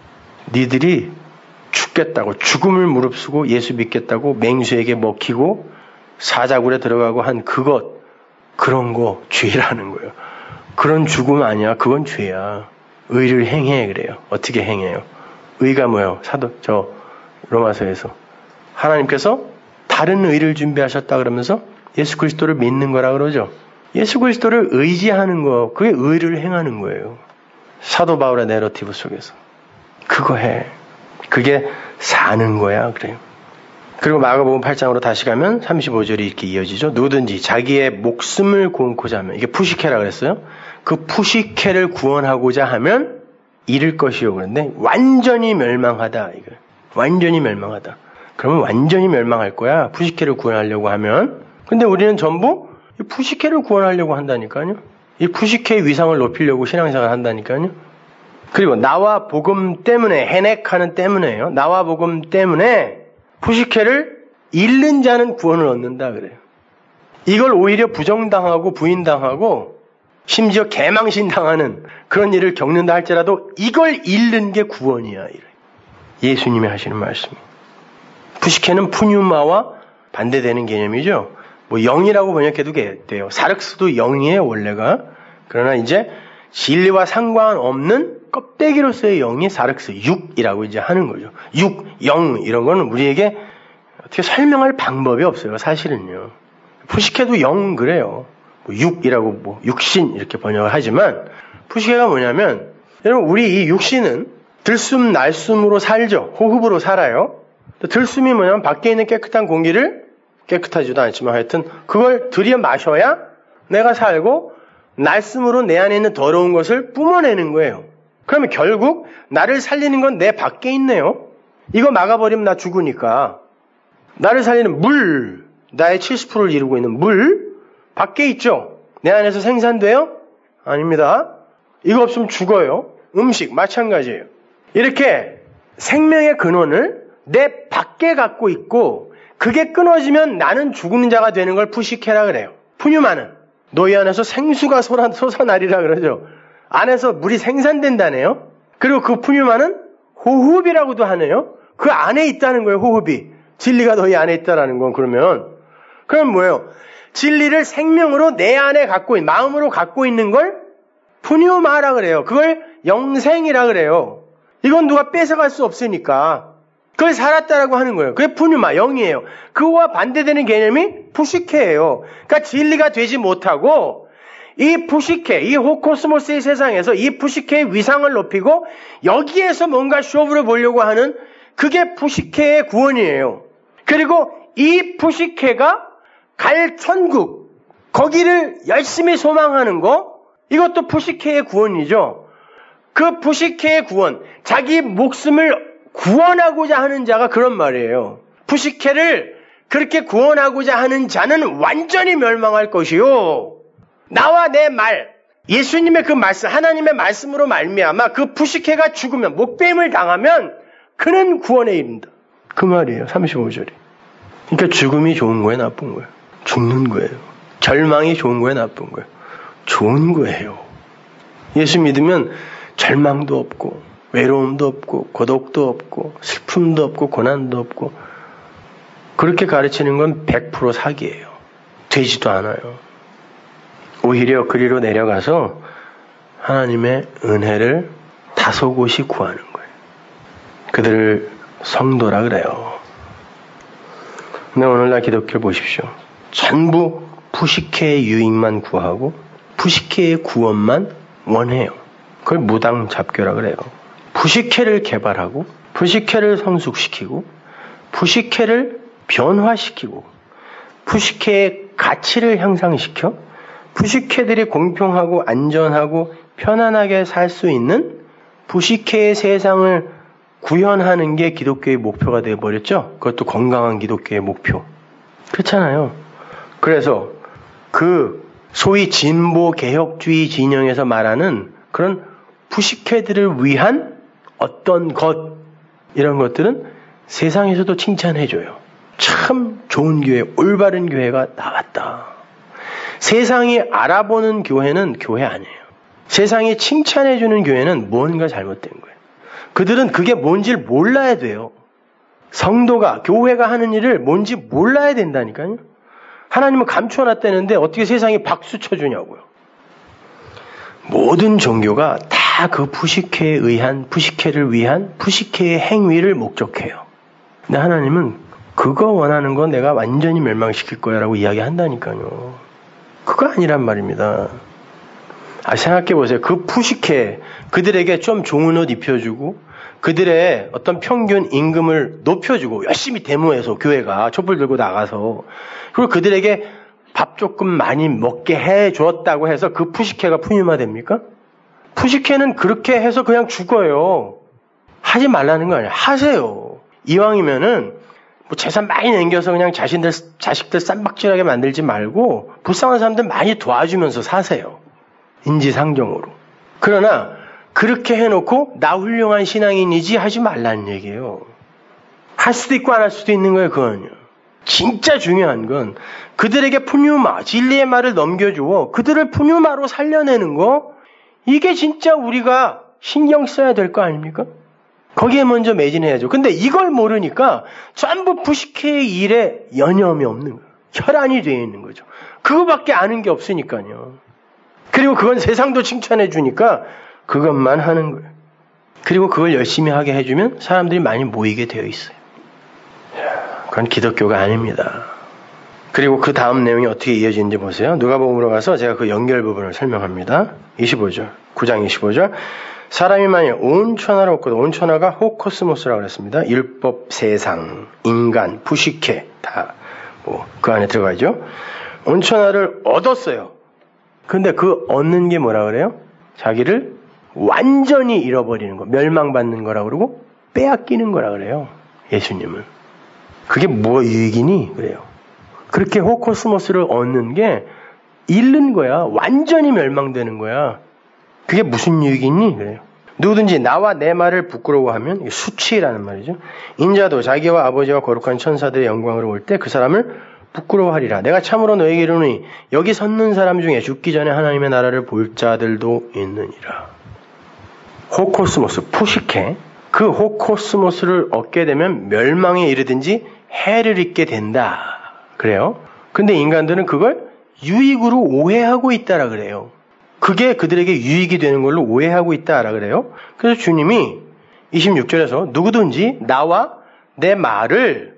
니들이 죽겠다고, 죽음을 무릅쓰고 예수 믿겠다고 맹수에게 먹히고 사자굴에 들어가고 한 그것, 그런 거 죄라는 거예요. 그런 죽음 아니야. 그건 죄야. 의를 행해 그래요. 어떻게 행해요? 의가 뭐예요? 로마서에서 하나님께서 다른 의를 준비하셨다 그러면서 예수 그리스도를 믿는 거라 그러죠. 예수 그리스도를 의지하는 거, 그게 의를 행하는 거예요. 사도 바울의 내러티브 속에서 그거 해. 그게 사는 거야 그래요. 그리고 마가복음 8장으로 다시 가면 35절이 이렇게 이어지죠. 누구든지 자기의 목숨을 구원코자 하면, 이게 푸시케라 그랬어요. 그 푸시케를 구원하고자 하면 잃을 것이요 그런데 완전히 멸망하다. 이거 완전히 멸망하다. 그러면 완전히 멸망할 거야. 푸시케를 구원하려고 하면. 근데 우리는 전부 이 푸시케를 구원하려고 한다니까요. 이 푸시케의 위상을 높이려고 신앙생활을 한다니까요. 그리고 나와 복음 때문에, 헤넥하는 때문에요. 나와 복음 때문에 푸시케를 잃는 자는 구원을 얻는다 그래요. 이걸 오히려 부정당하고 부인당하고 심지어 개망신당하는 그런 일을 겪는다 할지라도 이걸 잃는 게 구원이야. 예수님이 하시는 말씀이에요. 푸시케는 푸뉴마와 반대되는 개념이죠. 뭐 영이라고 번역해도 돼요. 사륵스도 영이에요 원래가. 그러나 이제 진리와 상관없는 껍데기로서의 영이 사륵스, 육이라고 이제 하는 거죠. 육, 영 이런 거는 우리에게 어떻게 설명할 방법이 없어요. 사실은요. 푸시케도 영 그래요. 육이라고 뭐 육신 이렇게 번역을 하지만 푸시케가 뭐냐면 여러분 우리 이 육신은 들숨 날숨으로 살죠. 호흡으로 살아요. 들숨이 뭐냐면 밖에 있는 깨끗한 공기를 깨끗하지도 않지만 하여튼 그걸 들여 마셔야 내가 살고 날숨으로 내 안에 있는 더러운 것을 뿜어내는 거예요. 그러면 결국 나를 살리는 건 내 밖에 있네요. 이거 막아버리면 나 죽으니까. 나를 살리는 물, 나의 70%를 이루고 있는 물 밖에 있죠. 내 안에서 생산돼요? 아닙니다. 이거 없으면 죽어요. 음식 마찬가지예요. 이렇게 생명의 근원을 내 밖에 갖고 있고 그게 끊어지면 나는 죽는 자가 되는 걸 푸시케라 그래요. 푸뉴마는 너희 안에서 생수가 솟아나리라 그러죠. 안에서 물이 생산된다네요. 그리고 그 푸뉴마는 호흡이라고도 하네요. 그 안에 있다는 거예요. 호흡이. 진리가 너희 안에 있다라는 건 그러면 그럼 뭐예요? 진리를 생명으로 내 안에 갖고 있는, 마음으로 갖고 있는 걸 푸뉴마라 그래요. 그걸 영생이라 그래요. 이건 누가 뺏어갈 수 없으니까 그걸 살았다라고 하는 거예요. 그게 푸뉴마, 영이에요. 그거와 반대되는 개념이 푸시케예요. 그러니까 진리가 되지 못하고 이 푸시케, 이 호코스모스의 세상에서 이 푸시케의 위상을 높이고 여기에서 뭔가 쇼부를 보려고 하는 그게 푸시케의 구원이에요. 그리고 이 푸시케가 갈 천국, 거기를 열심히 소망하는 거, 이것도 푸시케의 구원이죠. 그 푸시케의 구원, 자기 목숨을 구원하고자 하는 자가 그런 말이에요. 푸시케를 그렇게 구원하고자 하는 자는 완전히 멸망할 것이요. 나와 내 말, 예수님의 그 말씀, 하나님의 말씀으로 말미암아 그 푸시케가 죽으면, 목뱀을 당하면 그는 구원에 이른다. 그 말이에요. 35절이. 그러니까 죽음이 좋은 거예요, 나쁜 거예요? 죽는 거예요. 절망이 좋은 거예요, 나쁜 거예요? 좋은 거예요. 예수 믿으면 절망도 없고 외로움도 없고 고독도 없고 슬픔도 없고 고난도 없고 그렇게 가르치는 건 100% 사기예요. 되지도 않아요. 오히려 그리로 내려가서 하나님의 은혜를 다소곳이 구하는 거예요. 그들을 성도라 그래요. 근데 오늘날 기독교를 보십시오. 전부 푸시케의 유익만 구하고 푸시케의 구원만 원해요. 그걸 무당잡교라 그래요. 푸시케를 개발하고 푸시케를 성숙시키고 푸시케를 변화시키고 푸시케의 가치를 향상시켜 푸시케들이 공평하고 안전하고 편안하게 살 수 있는 푸시케의 세상을 구현하는 게 기독교의 목표가 되어버렸죠. 그것도 건강한 기독교의 목표. 그렇잖아요. 그래서 그 소위 진보 개혁주의 진영에서 말하는 그런 푸시케들을 위한 어떤 것, 이런 것들은 세상에서도 칭찬해줘요. 참 좋은 교회, 올바른 교회가 나왔다. 세상이 알아보는 교회는 교회 아니에요. 세상이 칭찬해주는 교회는 뭔가 잘못된 거예요. 그들은 그게 뭔지를 몰라야 돼요. 성도가, 교회가 하는 일을 뭔지 몰라야 된다니까요. 하나님은 감춰놨다는데 어떻게 세상이 박수 쳐주냐고요. 모든 종교가 다 그 푸시케를 위한 푸시케의 행위를 목적해요. 근데 하나님은 그거 원하는 건 내가 완전히 멸망시킬 거야 라고 이야기한다니까요. 그거 아니란 말입니다. 생각해보세요. 그 푸시케, 그들에게 좀 좋은 옷 입혀주고 그들의 어떤 평균 임금을 높여주고 열심히 데모해서 교회가 촛불 들고 나가서 그리고 그들에게 밥 조금 많이 먹게 해줬다고 해서 그 푸시케가 푸념화됩니까? 푸시케는 그렇게 해서 그냥 죽어요. 하지 말라는 거 아니에요. 하세요. 이왕이면은 뭐 재산 많이 남겨서 그냥 자식들 쌈박질하게 만들지 말고 불쌍한 사람들 많이 도와주면서 사세요. 인지상정으로. 그러나 그렇게 해놓고 나 훌륭한 신앙인이지 하지 말라는 얘기예요. 할 수도 있고 안 할 수도 있는 거예요. 그건요. 진짜 중요한 건 그들에게 푸뉴마, 진리의 말을 넘겨주어 그들을 푸뉴마로 살려내는 거, 이게 진짜 우리가 신경 써야 될 거 아닙니까? 거기에 먼저 매진해야죠. 근데 이걸 모르니까 전부 푸시케의 일에 여념이 없는 거예요. 혈안이 되어 있는 거죠. 그거밖에 아는 게 없으니까요. 그리고 그건 세상도 칭찬해 주니까 그것만 하는 거예요. 그리고 그걸 열심히 하게 해주면 사람들이 많이 모이게 되어 있어요. 그건 기독교가 아닙니다. 그리고 그 다음 내용이 어떻게 이어지는지 보세요. 누가복음으로 가서 제가 그 연결 부분을 설명합니다. 25절, 9장 25절. 사람이 만일 온 천하를 얻고도 온 천하가 호코스모스라고 그랬습니다. 율법, 세상, 인간, 푸시케 다 그 안에 들어가죠. 온 천하를 얻었어요. 근데 그 얻는 게 뭐라 그래요? 자기를 완전히 잃어버리는 거, 멸망받는 거라 그러고 빼앗기는 거라 그래요. 예수님은. 그게 뭐 유익이니? 그래요. 그렇게 호코스모스를 얻는 게 잃는 거야. 완전히 멸망되는 거야. 그게 무슨 유익이니? 그래요. 누구든지 나와 내 말을 부끄러워하면, 수치라는 말이죠. 인자도 자기와 아버지와 거룩한 천사들의 영광으로 올 때 그 사람을 부끄러워하리라. 내가 참으로 너에게 이르노니 여기 섰는 사람 중에 죽기 전에 하나님의 나라를 볼 자들도 있느니라. 호코스모스, 푸시케. 그 호코스모스를 얻게 되면 멸망에 이르든지 해를 입게 된다. 그래요. 근데 인간들은 그걸 유익으로 오해하고 있다라 그래요. 그게 그들에게 유익이 되는 걸로 오해하고 있다라 그래요. 그래서 주님이 26절에서 누구든지 나와 내 말을,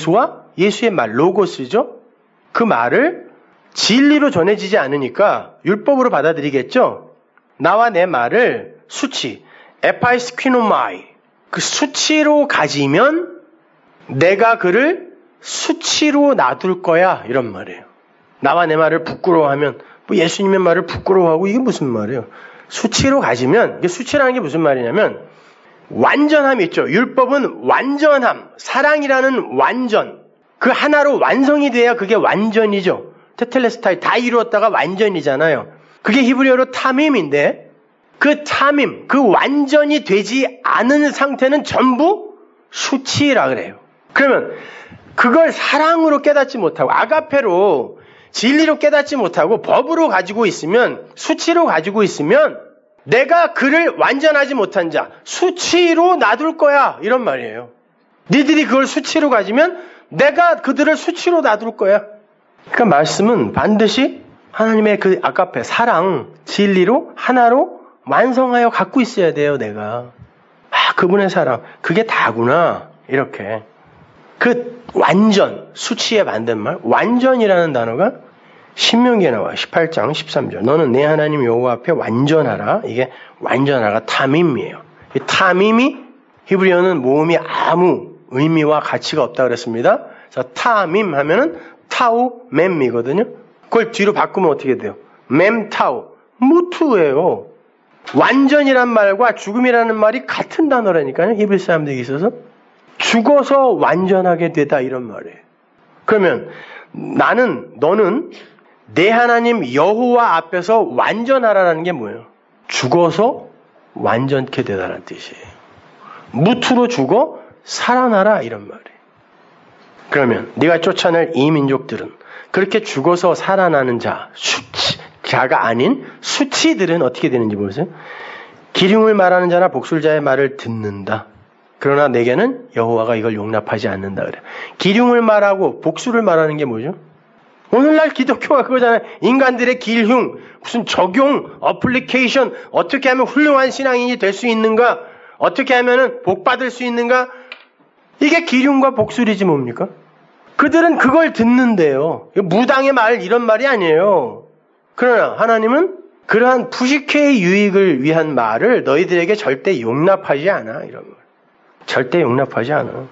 예수의 말, 로고스죠. 그 말을 진리로 전해지지 않으니까 율법으로 받아들이겠죠. 나와 내 말을 수치, 에파이스퀴노마이, 그 수치로 가지면 내가 그를 수치로 놔둘 거야, 이런 말이에요. 나와 내 말을 부끄러워하면, 뭐 예수님의 말을 부끄러워하고 이게 무슨 말이에요? 수치로 가지면, 이게 수치라는 게 무슨 말이냐면 완전함이 있죠. 율법은 완전함, 사랑이라는 완전, 그 하나로 완성이 돼야 그게 완전이죠. 테텔레스타이 다 이루었다가 완전이잖아요. 그게 히브리어로 타밈인데, 그 타밈, 그 완전이 되지 않은 상태는 전부 수치라 그래요. 그러면 그걸 사랑으로 깨닫지 못하고 아가페로 진리로 깨닫지 못하고 법으로 가지고 있으면, 수치로 가지고 있으면 내가 그를 완전하지 못한 자, 수치로 놔둘 거야, 이런 말이에요. 니들이 그걸 수치로 가지면 내가 그들을 수치로 놔둘 거야. 그러니까 말씀은 반드시 하나님의 그 아가페, 사랑, 진리로 하나로 완성하여 갖고 있어야 돼요. 내가 그분의 사랑, 그게 다구나, 이렇게. 그 완전, 수치의 반대말, 완전이라는 단어가 신명기에 나와요. 18장 13절. 너는 내 하나님 여호와 앞에 완전하라. 이게 완전하가 타밈이에요. 이 타밈이 히브리어는 모음이 아무 의미와 가치가 없다 그랬습니다. 그래서 타밈 하면은 타우 맴이거든요. 그걸 뒤로 바꾸면 어떻게 돼요? 맴 타우, 무투예요. 완전이란 말과 죽음이라는 말이 같은 단어라니까요. 히브리 사람들에게 있어서. 죽어서 완전하게 되다, 이런 말이에요. 그러면 너는 내 하나님 여호와 앞에서 완전하라는 게 뭐예요? 죽어서 완전케 되다라는 뜻이에요. 무투로 죽어 살아나라 이런 말이에요. 그러면 네가 쫓아낼 이 민족들은 그렇게 죽어서 살아나는 자가 아닌 수치들은 어떻게 되는지 보세요. 기륭을 말하는 자나 복술자의 말을 듣는다. 그러나 내게는 여호와가 이걸 용납하지 않는다 그래요. 기륭을 말하고 복술을 말하는 게 뭐죠? 오늘날 기독교가 그거잖아요. 인간들의 기흉, 무슨 적용, 어플리케이션, 어떻게 하면 훌륭한 신앙인이 될 수 있는가? 어떻게 하면 복 받을 수 있는가? 이게 기륭과 복술이지 뭡니까? 그들은 그걸 듣는데요. 무당의 말 이런 말이 아니에요. 그러나 하나님은 그러한 푸시케의 유익을 위한 말을 너희들에게 절대 용납하지 않아. 이런 말. 절대 용납하지 않아.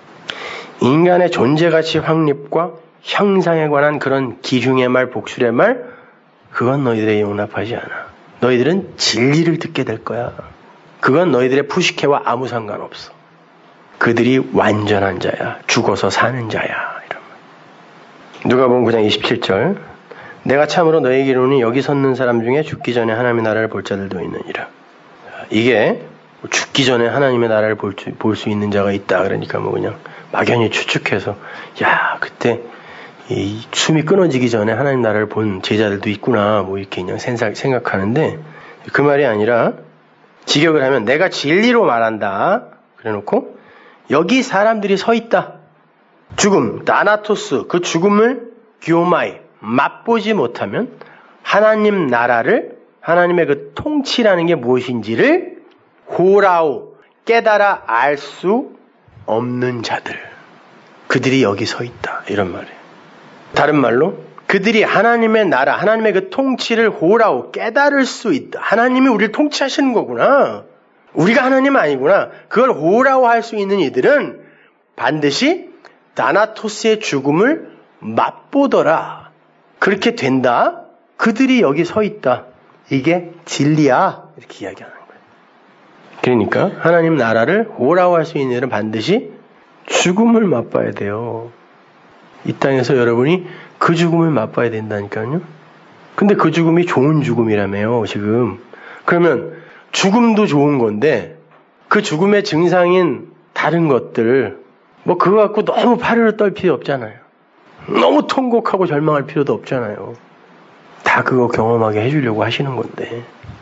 인간의 존재가치 확립과 형상에 관한 그런 기흉의 말, 복술의 말, 그건 너희들에게 용납하지 않아. 너희들은 진리를 듣게 될 거야. 그건 너희들의 푸시케와 아무 상관없어. 그들이 완전한 자야. 죽어서 사는 자야. 이런 말. 누가복음 9장 27절. 내가 참으로 너희에게 이르노니 여기 섰는 사람 중에 죽기 전에 하나님의 나라를 볼 자들도 있느니라. 이게 죽기 전에 하나님의 나라를 볼 수 있는 자가 있다. 그러니까 뭐 그냥 막연히 추측해서 야 그때 이 숨이 끊어지기 전에 하나님 나라를 본 제자들도 있구나. 뭐 이렇게 그냥 생각하는데 그 말이 아니라 직역을 하면 내가 진리로 말한다. 그래놓고 여기 사람들이 서 있다. 죽음, 다나토스, 그 죽음을 gyomai, 맛보지 못하면 하나님 나라를, 하나님의 그 통치라는 게 무엇인지를 호라우, 깨달아 알 수 없는 자들. 그들이 여기 서 있다. 이런 말이에요. 다른 말로 그들이 하나님의 나라, 하나님의 그 통치를 호라우, 깨달을 수 있다. 하나님이 우리를 통치하시는 거구나. 우리가 하나님 아니구나. 그걸 호라우 할 수 있는 이들은 반드시 다나토스의 죽음을 맛보더라. 그렇게 된다. 그들이 여기 서 있다. 이게 진리야. 이렇게 이야기하는 거예요. 그러니까 하나님 나라를 호라우 할 수 있는 이들은 반드시 죽음을 맛봐야 돼요. 이 땅에서 여러분이 그 죽음을 맛봐야 된다니까요. 근데 그 죽음이 좋은 죽음이라며요, 지금. 그러면 죽음도 좋은 건데 그 죽음의 증상인 다른 것들 뭐 그거 갖고 너무 파르르 떨 필요 없잖아요. 너무 통곡하고 절망할 필요도 없잖아요. 다 그거 경험하게 해주려고 하시는 건데.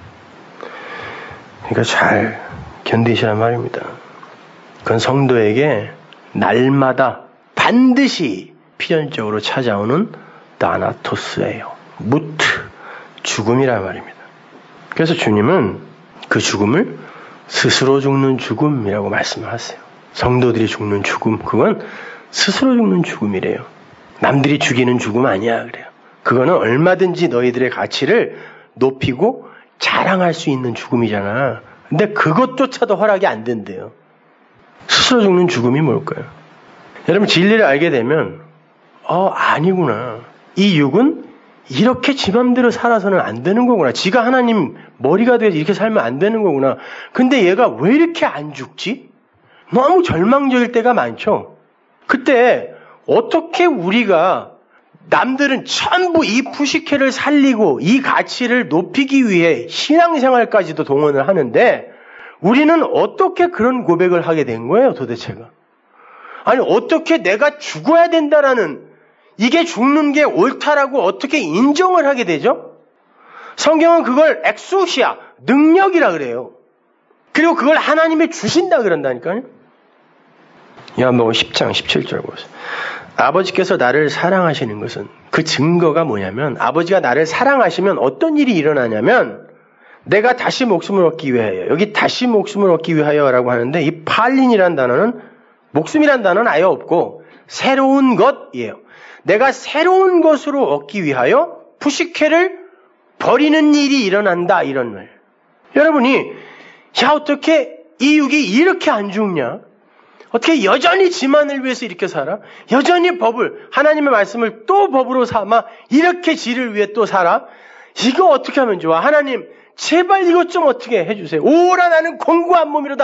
그러니까 잘 견디시란 말입니다. 그건 성도에게 날마다 반드시 필연적으로 찾아오는 다나토스예요. 무트, 죽음이란 말입니다. 그래서 주님은 그 죽음을 스스로 죽는 죽음이라고 말씀하세요. 성도들이 죽는 죽음, 그건 스스로 죽는 죽음이래요. 남들이 죽이는 죽음 아니야 그래요. 그거는 얼마든지 너희들의 가치를 높이고 자랑할 수 있는 죽음이잖아. 근데 그것조차도 허락이 안 된대요. 스스로 죽는 죽음이 뭘까요? 여러분 진리를 알게 되면 아니구나. 이 육은 이렇게 지 맘대로 살아서는 안 되는 거구나. 지가 하나님 머리가 돼서 이렇게 살면 안 되는 거구나. 근데 얘가 왜 이렇게 안 죽지? 너무 절망적일 때가 많죠. 그때 어떻게 우리가 남들은 전부 이 푸시케를 살리고 이 가치를 높이기 위해 신앙생활까지도 동원을 하는데 우리는 어떻게 그런 고백을 하게 된 거예요 도대체가? 아니 어떻게 내가 죽어야 된다라는 이게 죽는 게 옳다라고 어떻게 인정을 하게 되죠? 성경은 그걸 엑소시아, 능력이라 그래요. 그리고 그걸 하나님이 주신다 그런다니까요. 요한복음 10장 17절 보세요. 아버지께서 나를 사랑하시는 것은 그 증거가 뭐냐면 아버지가 나를 사랑하시면 어떤 일이 일어나냐면 내가 다시 목숨을 얻기 위하여 여기 다시 목숨을 얻기 위하여라고 하는데 이 팔린이라는 단어는 목숨이라는 단어는 아예 없고 새로운 것이에요. 내가 새로운 것으로 얻기 위하여 푸시케를 버리는 일이 일어난다 이런 말. 여러분이 어떻게 이 육이 이렇게 안 죽냐? 어떻게 여전히 지만을 위해서 이렇게 살아? 여전히 법을 하나님의 말씀을 또 법으로 삼아 이렇게 지를 위해 또 살아? 이거 어떻게 하면 좋아? 하나님 제발 이것 좀 어떻게 해주세요. 오라 나는 공고한 몸이로다.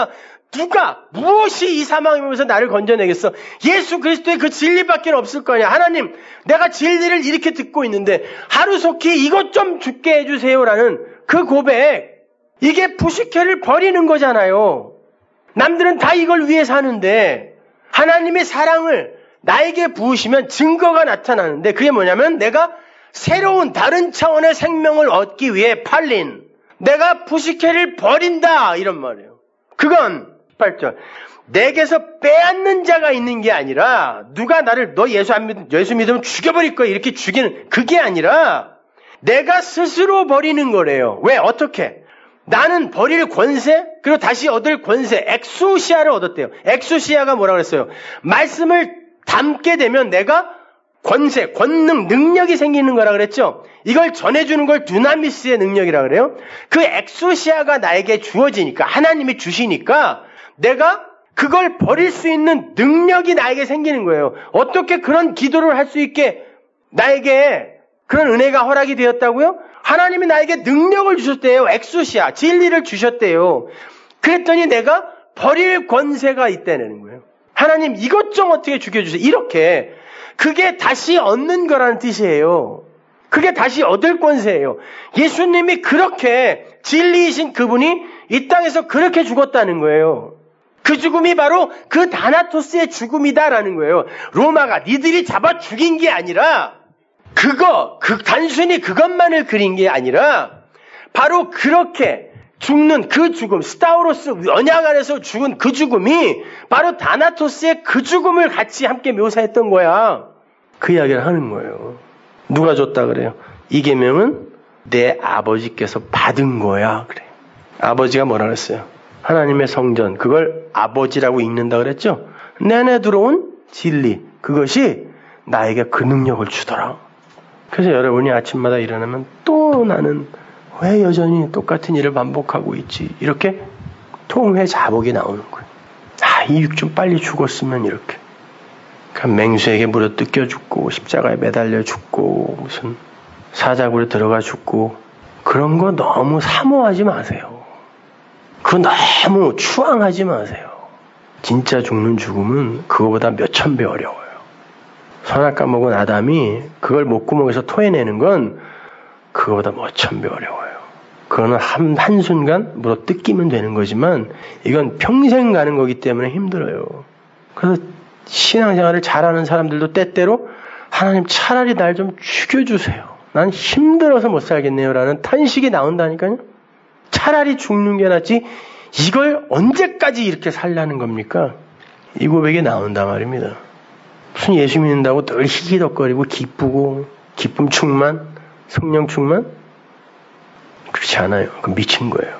무엇이 이 사망에서 나를 건져내겠어? 예수 그리스도의 그 진리밖에 없을 거냐? 하나님, 내가 진리를 이렇게 듣고 있는데 하루속히 이것 좀 죽게 해주세요라는 그 고백, 이게 푸시케를 버리는 거잖아요. 남들은 다 이걸 위해 사는데 하나님의 사랑을 나에게 부으시면 증거가 나타나는데 그게 뭐냐면 내가 새로운 다른 차원의 생명을 얻기 위해 팔린, 내가 푸시케를 버린다 이런 말이에요. 그건 8절. 내게서 빼앗는 자가 있는 게 아니라 누가 나를 너 예수 믿으면 죽여버릴 거야 이렇게 죽이는, 그게 아니라 내가 스스로 버리는 거래요. 왜? 어떻게? 나는 버릴 권세, 그리고 다시 얻을 권세, 엑소시아를 얻었대요. 엑소시아가 뭐라 그랬어요? 말씀을 담게 되면 내가 권세, 권능, 능력이 생기는 거라 그랬죠? 이걸 전해주는 걸 두나미스의 능력이라 그래요? 그 엑소시아가 나에게 주어지니까, 하나님이 주시니까 내가 그걸 버릴 수 있는 능력이 나에게 생기는 거예요. 어떻게 그런 기도를 할 수 있게 나에게 그런 은혜가 허락이 되었다고요? 하나님이 나에게 능력을 주셨대요. 엑소시아, 진리를 주셨대요. 그랬더니 내가 버릴 권세가 있다는 거예요. 하나님 이것 좀 어떻게 죽여주세요. 이렇게. 그게 다시 얻는 거라는 뜻이에요. 그게 다시 얻을 권세예요. 예수님이 그렇게 진리이신 그분이 이 땅에서 그렇게 죽었다는 거예요. 그 죽음이 바로 그 다나토스의 죽음이다라는 거예요. 로마가 니들이 잡아 죽인 게 아니라 단순히 그것만을 그린 게 아니라 바로 그렇게 죽는 그 죽음, 스타우로스 언약 안에서 죽은 그 죽음이 바로 다나토스의 그 죽음을 같이 함께 묘사했던 거야. 그 이야기를 하는 거예요. 누가 줬다 그래요? 이 계명은 내 아버지께서 받은 거야. 그래. 아버지가 뭐라 그랬어요? 하나님의 성전, 그걸 아버지라고 읽는다 그랬죠? 내 안에 들어온 진리, 그것이 나에게 그 능력을 주더라. 그래서 여러분이 아침마다 일어나면 또 나는 왜 여전히 똑같은 일을 반복하고 있지? 이렇게 통회 자복이 나오는 거예요. 이 육 좀 빨리 죽었으면 이렇게. 맹수에게 물어 뜯겨 죽고 십자가에 매달려 죽고 무슨 사자굴에 들어가 죽고 그런 거 너무 사모하지 마세요. 그거 너무 추앙하지 마세요. 진짜 죽는 죽음은 그거보다 몇천 배 어려워요. 선악 까먹은 아담이 그걸 목구멍에서 토해내는 건 그거보다 몇천 배 어려워요. 그거는 한순간 물어 뜯기면 되는 거지만 이건 평생 가는 거기 때문에 힘들어요. 그래서 신앙생활을 잘하는 사람들도 때때로 하나님 차라리 날 좀 죽여주세요. 난 힘들어서 못 살겠네요 라는 탄식이 나온다니까요. 차라리 죽는 게 낫지 이걸 언제까지 이렇게 살라는 겁니까? 이 고백이 나온단 말입니다. 무슨 예수 믿는다고 늘 희기덕거리고 기쁘고 기쁨 충만, 성령 충만? 그렇지 않아요. 그건 미친 거예요.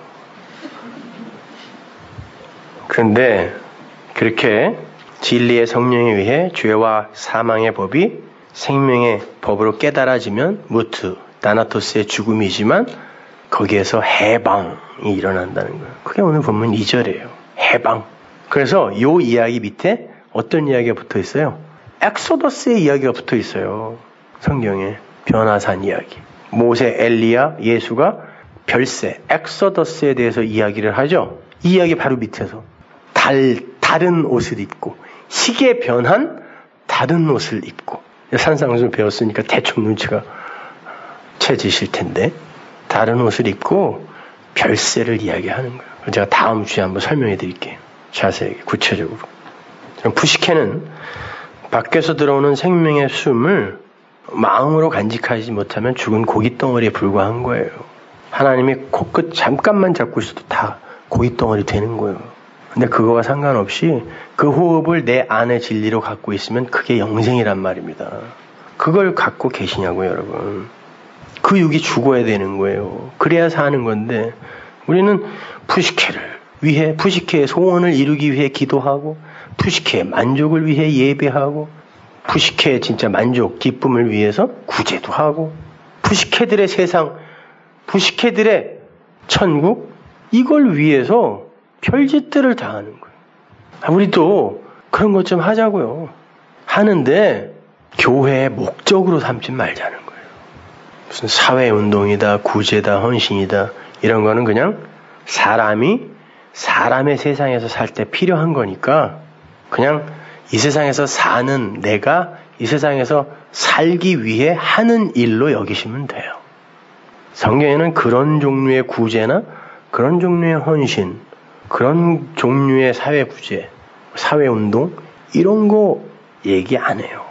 그런데 그렇게 진리의 성령에 의해 죄와 사망의 법이 생명의 법으로 깨달아지면 무트, 다나토스의 죽음이지만 거기에서 해방이 일어난다는 거예요. 그게 오늘 본문 2절이에요. 해방. 그래서 이 이야기 밑에 어떤 이야기가 붙어 있어요? 엑소더스의 이야기가 붙어 있어요. 성경에. 변화산 이야기. 모세, 엘리야, 예수가 별세, 엑소더스에 대해서 이야기를 하죠. 이 이야기 바로 밑에서. 다른 옷을 입고 시계 변한 다른 옷을 입고 산상수를 배웠으니까 대충 눈치가 채지실 텐데 다른 옷을 입고 별세를 이야기하는 거예요. 제가 다음 주에 한번 설명해 드릴게요. 자세하게 구체적으로. 푸시케는 밖에서 들어오는 생명의 숨을 마음으로 간직하지 못하면 죽은 고깃덩어리에 불과한 거예요. 하나님이 코끝 잠깐만 잡고 있어도 다 고깃덩어리 되는 거예요. 근데 그거와 상관없이 그 호흡을 내 안의 진리로 갖고 있으면 그게 영생이란 말입니다. 그걸 갖고 계시냐고요, 여러분. 그 육이 죽어야 되는 거예요. 그래야 사는 건데 우리는 푸시케를 위해, 푸시케의 소원을 이루기 위해 기도하고 푸시케의 만족을 위해 예배하고 푸시케의 진짜 만족, 기쁨을 위해서 구제도 하고 푸시케들의 세상, 푸시케들의 천국, 이걸 위해서 별짓들을 다 하는 거예요. 우리도 그런 것 좀 하자고요. 하는데 교회의 목적으로 삼지 말자는 거예요. 무슨 사회운동이다, 구제다, 헌신이다 이런 거는 그냥 사람이 사람의 세상에서 살 때 필요한 거니까 그냥 이 세상에서 사는 내가 이 세상에서 살기 위해 하는 일로 여기시면 돼요. 성경에는 그런 종류의 구제나 그런 종류의 헌신, 그런 종류의 사회 구제, 사회 운동 이런 거 얘기 안 해요.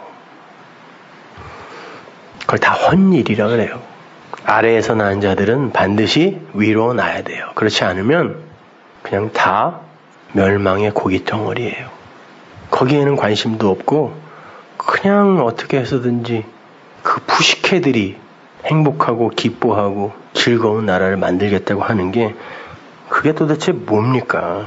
그걸 다 헌일이라 그래요. 아래에서 낳은 자들은 반드시 위로 나야 돼요. 그렇지 않으면 그냥 다 멸망의 고깃덩어리예요. 거기에는 관심도 없고 그냥 어떻게 해서든지 그 푸시케들이 행복하고 기뻐하고 즐거운 나라를 만들겠다고 하는 게 그게 도대체 뭡니까?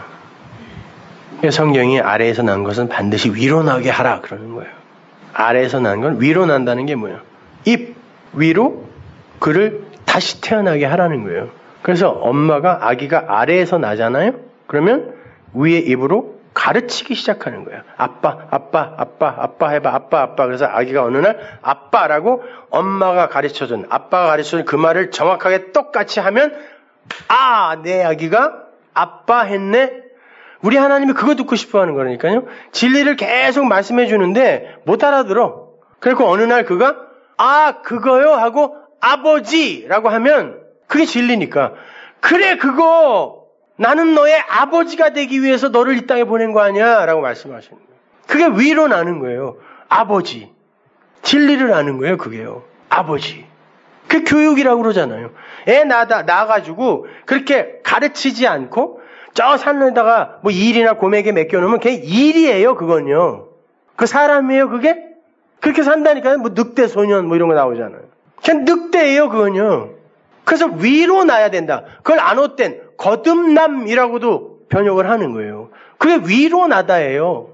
성경이 아래에서 난 것은 반드시 위로 나게 하라 그러는 거예요. 아래에서 난 건 위로 난다는 게 뭐예요? 입 위로 그를 다시 태어나게 하라는 거예요. 그래서 엄마가 아기가 아래에서 나잖아요. 그러면 위의 입으로 가르치기 시작하는 거예요. 아빠, 아빠, 아빠, 아빠 해봐, 아빠, 아빠. 그래서 아기가 어느 날 아빠라고 엄마가 가르쳐준, 아빠가 가르쳐준 그 말을 정확하게 똑같이 하면 아, 내 아기가 아빠 했네. 우리 하나님이 그거 듣고 싶어 하는 거라니까요. 진리를 계속 말씀해 주는데 못 알아들어. 그리고 어느 날 그가 아, 그거요 하고 아버지라고 하면 그게 진리니까. 그래, 그거 나는 너의 아버지가 되기 위해서 너를 이 땅에 보낸 거 아니야 라고 말씀하시는 거예요. 그게 위로 나는 거예요. 아버지. 진리를 아는 거예요. 그게요. 아버지. 그게 교육이라고 그러잖아요. 애 낳아가지고 그렇게 가르치지 않고 저 산에다가 뭐 일이나 고매게 맡겨놓으면 그게 일이에요. 그건요. 그 사람이에요. 그게? 그렇게 산다니까요. 뭐 늑대 소년 뭐 이런 거 나오잖아요. 그냥 늑대예요. 그건요. 그래서 위로 나야 된다. 그걸 안 헛된 거듭남이라고도 번역을 하는 거예요. 그게 위로 나다예요.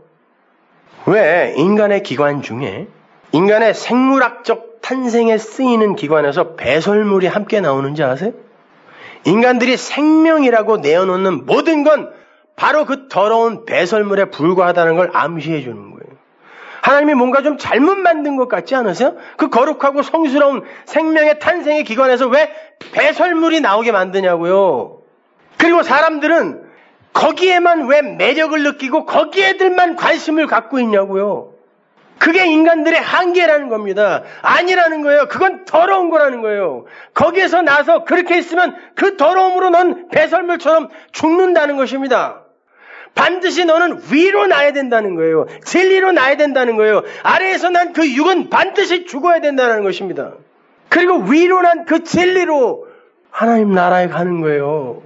왜 인간의 기관 중에 인간의 생물학적 탄생에 쓰이는 기관에서 배설물이 함께 나오는지 아세요? 인간들이 생명이라고 내어놓는 모든 건 바로 그 더러운 배설물에 불과하다는 걸 암시해 주는 거예요. 하나님이 뭔가 좀 잘못 만든 것 같지 않으세요? 그 거룩하고 성스러운 생명의 탄생의 기관에서 왜 배설물이 나오게 만드냐고요. 그리고 사람들은 거기에만 왜 매력을 느끼고 거기에들만 관심을 갖고 있냐고요. 그게 인간들의 한계라는 겁니다. 아니라는 거예요. 그건 더러운 거라는 거예요. 거기에서 나서 그렇게 있으면 그 더러움으로 넌 배설물처럼 죽는다는 것입니다. 반드시 너는 위로 나야 된다는 거예요. 진리로 나야 된다는 거예요. 아래에서 난 그 육은 반드시 죽어야 된다는 것입니다. 그리고 위로 난 그 진리로 하나님 나라에 가는 거예요.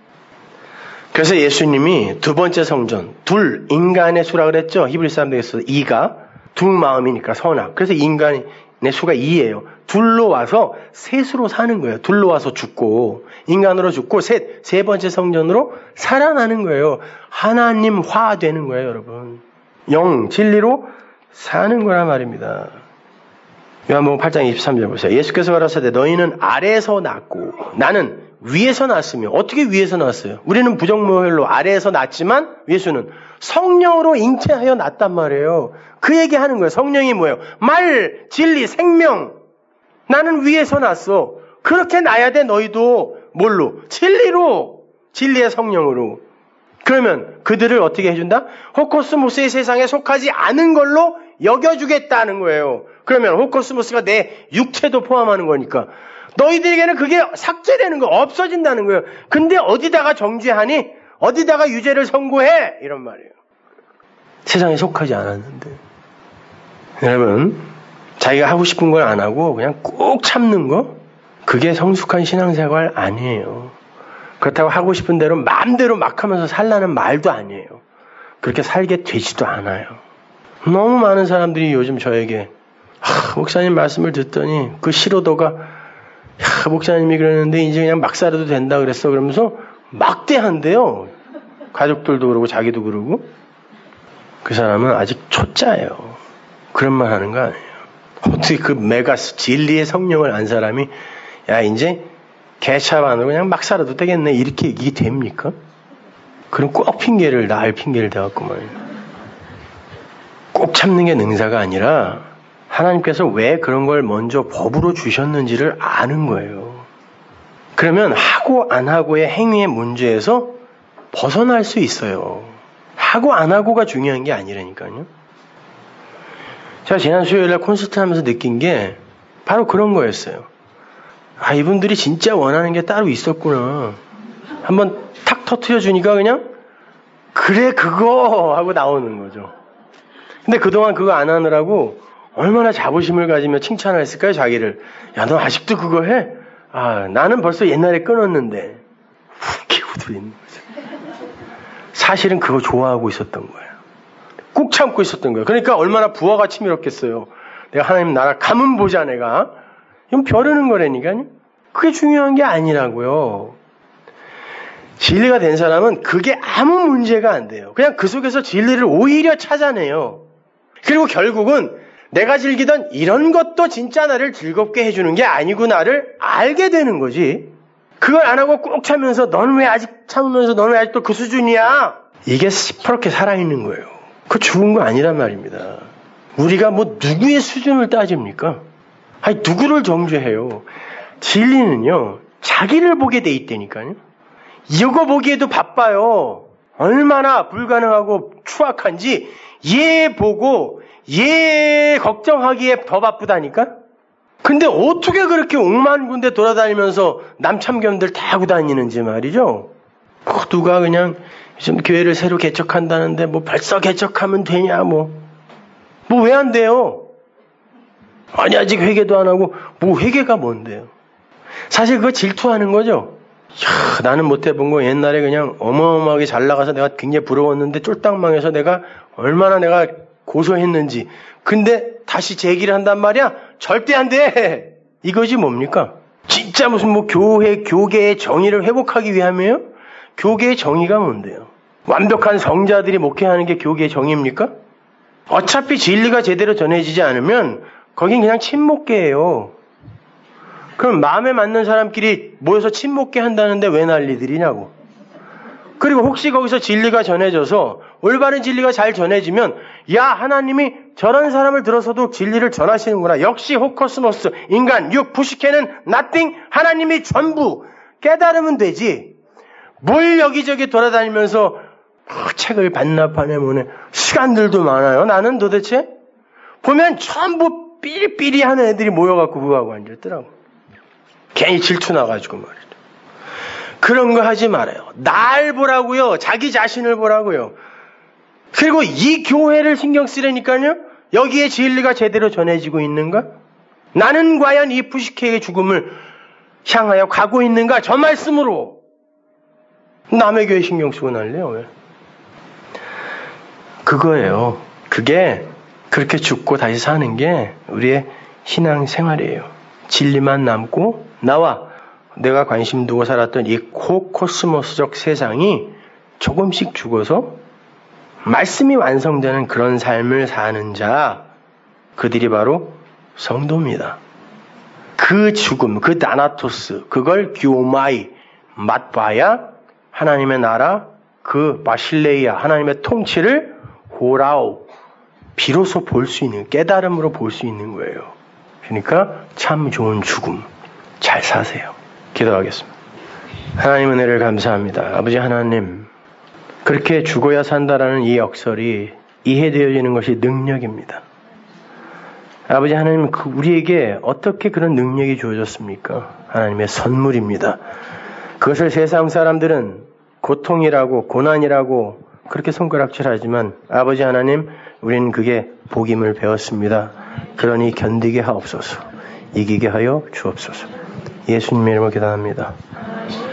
그래서 예수님이 두 번째 성전, 둘, 인간의 수라 그랬죠. 히브리 사람들에서 이가 두 마음이니까 선악. 그래서 인간의 수가 2예요. 둘로 와서 셋으로 사는 거예요. 둘로 와서 죽고 인간으로 죽고 세 번째 성전으로 살아나는 거예요. 하나님화 되는 거예요, 여러분. 영, 진리로 사는 거란 말입니다. 요한복음 8장 23절 보세요. 예수께서 가라사대 너희는 아래에서 났고 나는 위에서 났으며. 어떻게 위에서 났어요? 우리는 부정모혈로 아래에서 났지만 예수는 성령으로 잉태하여 났단 말이에요. 그 얘기하는 거예요. 성령이 뭐예요? 말, 진리, 생명. 나는 위에서 났어. 그렇게 나야 돼. 너희도 뭘로? 진리로. 진리의 성령으로. 그러면 그들을 어떻게 해준다? 호코스모스의 세상에 속하지 않은 걸로 여겨주겠다는 거예요. 그러면 호코스모스가 내 육체도 포함하는 거니까 너희들에게는 그게 삭제되는 거, 없어진다는 거예요. 근데 어디다가 정죄하니? 어디다가 유죄를 선고해? 이런 말이에요. 세상에 속하지 않았는데. 여러분, 자기가 하고 싶은 걸 안 하고 그냥 꾹 참는 거? 그게 성숙한 신앙생활 아니에요. 그렇다고 하고 싶은 대로 마음대로 막 하면서 살라는 말도 아니에요. 그렇게 살게 되지도 않아요. 너무 많은 사람들이 요즘 저에게 목사님 말씀을 듣더니 그 싫어도가 목사님이 그러는데 이제 그냥 막 살아도 된다 그랬어. 그러면서 막대한대요. 가족들도 그러고 자기도 그러고. 그 사람은 아직 초짜예요. 그런 말 하는 거 아니에요. 어떻게 그 메가스 진리의 성령을 안 사람이 야 이제 개차반으로 그냥 막 살아도 되겠네 이렇게 얘기 됩니까? 그럼 꼭 핑계를 날 핑계를 대갖고만 꼭 참는 게 능사가 아니라 하나님께서 왜 그런 걸 먼저 법으로 주셨는지를 아는 거예요. 그러면 하고 안 하고의 행위의 문제에서 벗어날 수 있어요. 하고 안 하고가 중요한 게 아니라니까요. 제가 지난 수요일날 콘서트 하면서 느낀 게 바로 그런 거였어요. 아, 이분들이 진짜 원하는 게 따로 있었구나. 한번 탁 터트려 주니까 그냥 그래 그거 하고 나오는 거죠. 근데 그동안 그거 안 하느라고 얼마나 자부심을 가지며 칭찬을 했을까요, 자기를. 야, 너 아직도 그거 해? 아, 나는 벌써 옛날에 끊었는데. 웃기고도 있는 거죠. 사실은 그거 좋아하고 있었던 거예요. 꾹 참고 있었던 거예요. 그러니까 얼마나 부하가 치밀었겠어요. 내가 하나님 나라 가면 보자, 내가. 이건 벼르는 거라니까요. 그게 중요한 게 아니라고요. 진리가 된 사람은 그게 아무 문제가 안 돼요. 그냥 그 속에서 진리를 오히려 찾아내요. 그리고 결국은 내가 즐기던 이런 것도 진짜 나를 즐겁게 해주는 게 아니구나를 알게 되는 거지. 그걸 안 하고 꾹 참으면서 너는 왜 아직 참으면서 너는 왜 아직도 그 수준이야? 이게 시퍼렇게 살아있는 거예요. 그거 죽은 거 아니란 말입니다. 우리가 뭐 누구의 수준을 따집니까? 아니 누구를 정죄해요. 진리는요. 자기를 보게 돼 있다니까요. 이거 보기에도 바빠요. 얼마나 불가능하고 추악한지 얘 보고 얘 걱정하기에 더 바쁘다니까? 근데 어떻게 그렇게 옥만 군데 돌아다니면서 남참견들 다 하고 다니는지 말이죠. 누가 그냥 요즘 교회를 새로 개척한다는데 뭐 벌써 개척하면 되냐 뭐 왜 안 돼요? 아니 아직 회개도 안 하고 뭐 회개가 뭔데요? 사실 그거 질투하는 거죠. 야, 나는 못 해본 거 옛날에 그냥 어마어마하게 잘 나가서 내가 굉장히 부러웠는데 쫄딱 망해서 내가 얼마나 내가 고소했는지. 근데 다시 제기를 한단 말이야? 절대 안 돼! 이거지 뭡니까? 진짜 무슨 뭐 교계의 정의를 회복하기 위함이에요? 교계의 정의가 뭔데요? 완벽한 성자들이 목회하는 게 교계의 정의입니까? 어차피 진리가 제대로 전해지지 않으면 거긴 그냥 친목계예요. 그럼 마음에 맞는 사람끼리 모여서 친목계 한다는데 왜 난리들이냐고. 그리고 혹시 거기서 진리가 전해져서 올바른 진리가 잘 전해지면 야 하나님이 저런 사람을 들어서도 진리를 전하시는구나. 역시 호커스모스 인간 육 푸시케는 nothing 하나님이 전부 깨달으면 되지. 뭘 여기저기 돌아다니면서 책을 반납하네 뭐네 시간들도 많아요. 나는 도대체 보면 전부 삐리삐리 하는 애들이 모여갖고 그거 하고 앉았더라고. 괜히 질투 나가지고 말이죠. 그런 거 하지 말아요. 날 보라고요. 자기 자신을 보라고요. 그리고 이 교회를 신경 쓰려니까요. 여기에 진리가 제대로 전해지고 있는가? 나는 과연 이 푸시케의 죽음을 향하여 가고 있는가? 저 말씀으로. 남의 교회 신경 쓰고 난리요. 왜? 그거예요. 그게 그렇게 죽고 다시 사는 게 우리의 신앙생활이에요. 진리만 남고 나와 내가 관심 두고 살았던 이 코스모스적 세상이 조금씩 죽어서 말씀이 완성되는 그런 삶을 사는 자, 그들이 바로 성도입니다. 그 죽음, 그 다나토스, 그걸 규오마이, 맛봐야 하나님의 나라, 그 바실레이아, 하나님의 통치를 호라오, 비로소 볼 수 있는, 깨달음으로 볼 수 있는 거예요. 그러니까 참 좋은 죽음, 잘 사세요. 기도하겠습니다. 하나님 은혜를 감사합니다. 아버지 하나님, 그렇게 죽어야 산다라는 이 역설이 이해되어지는 것이 능력입니다. 아버지 하나님, 우리에게 어떻게 그런 능력이 주어졌습니까? 하나님의 선물입니다. 그것을 세상 사람들은 고통이라고 고난이라고 그렇게 손가락질하지만 아버지 하나님, 우리는 그게 복임을 배웠습니다. 그러니 견디게 하옵소서, 이기게 하여 주옵소서. 예수님의 이름으로 기도합니다.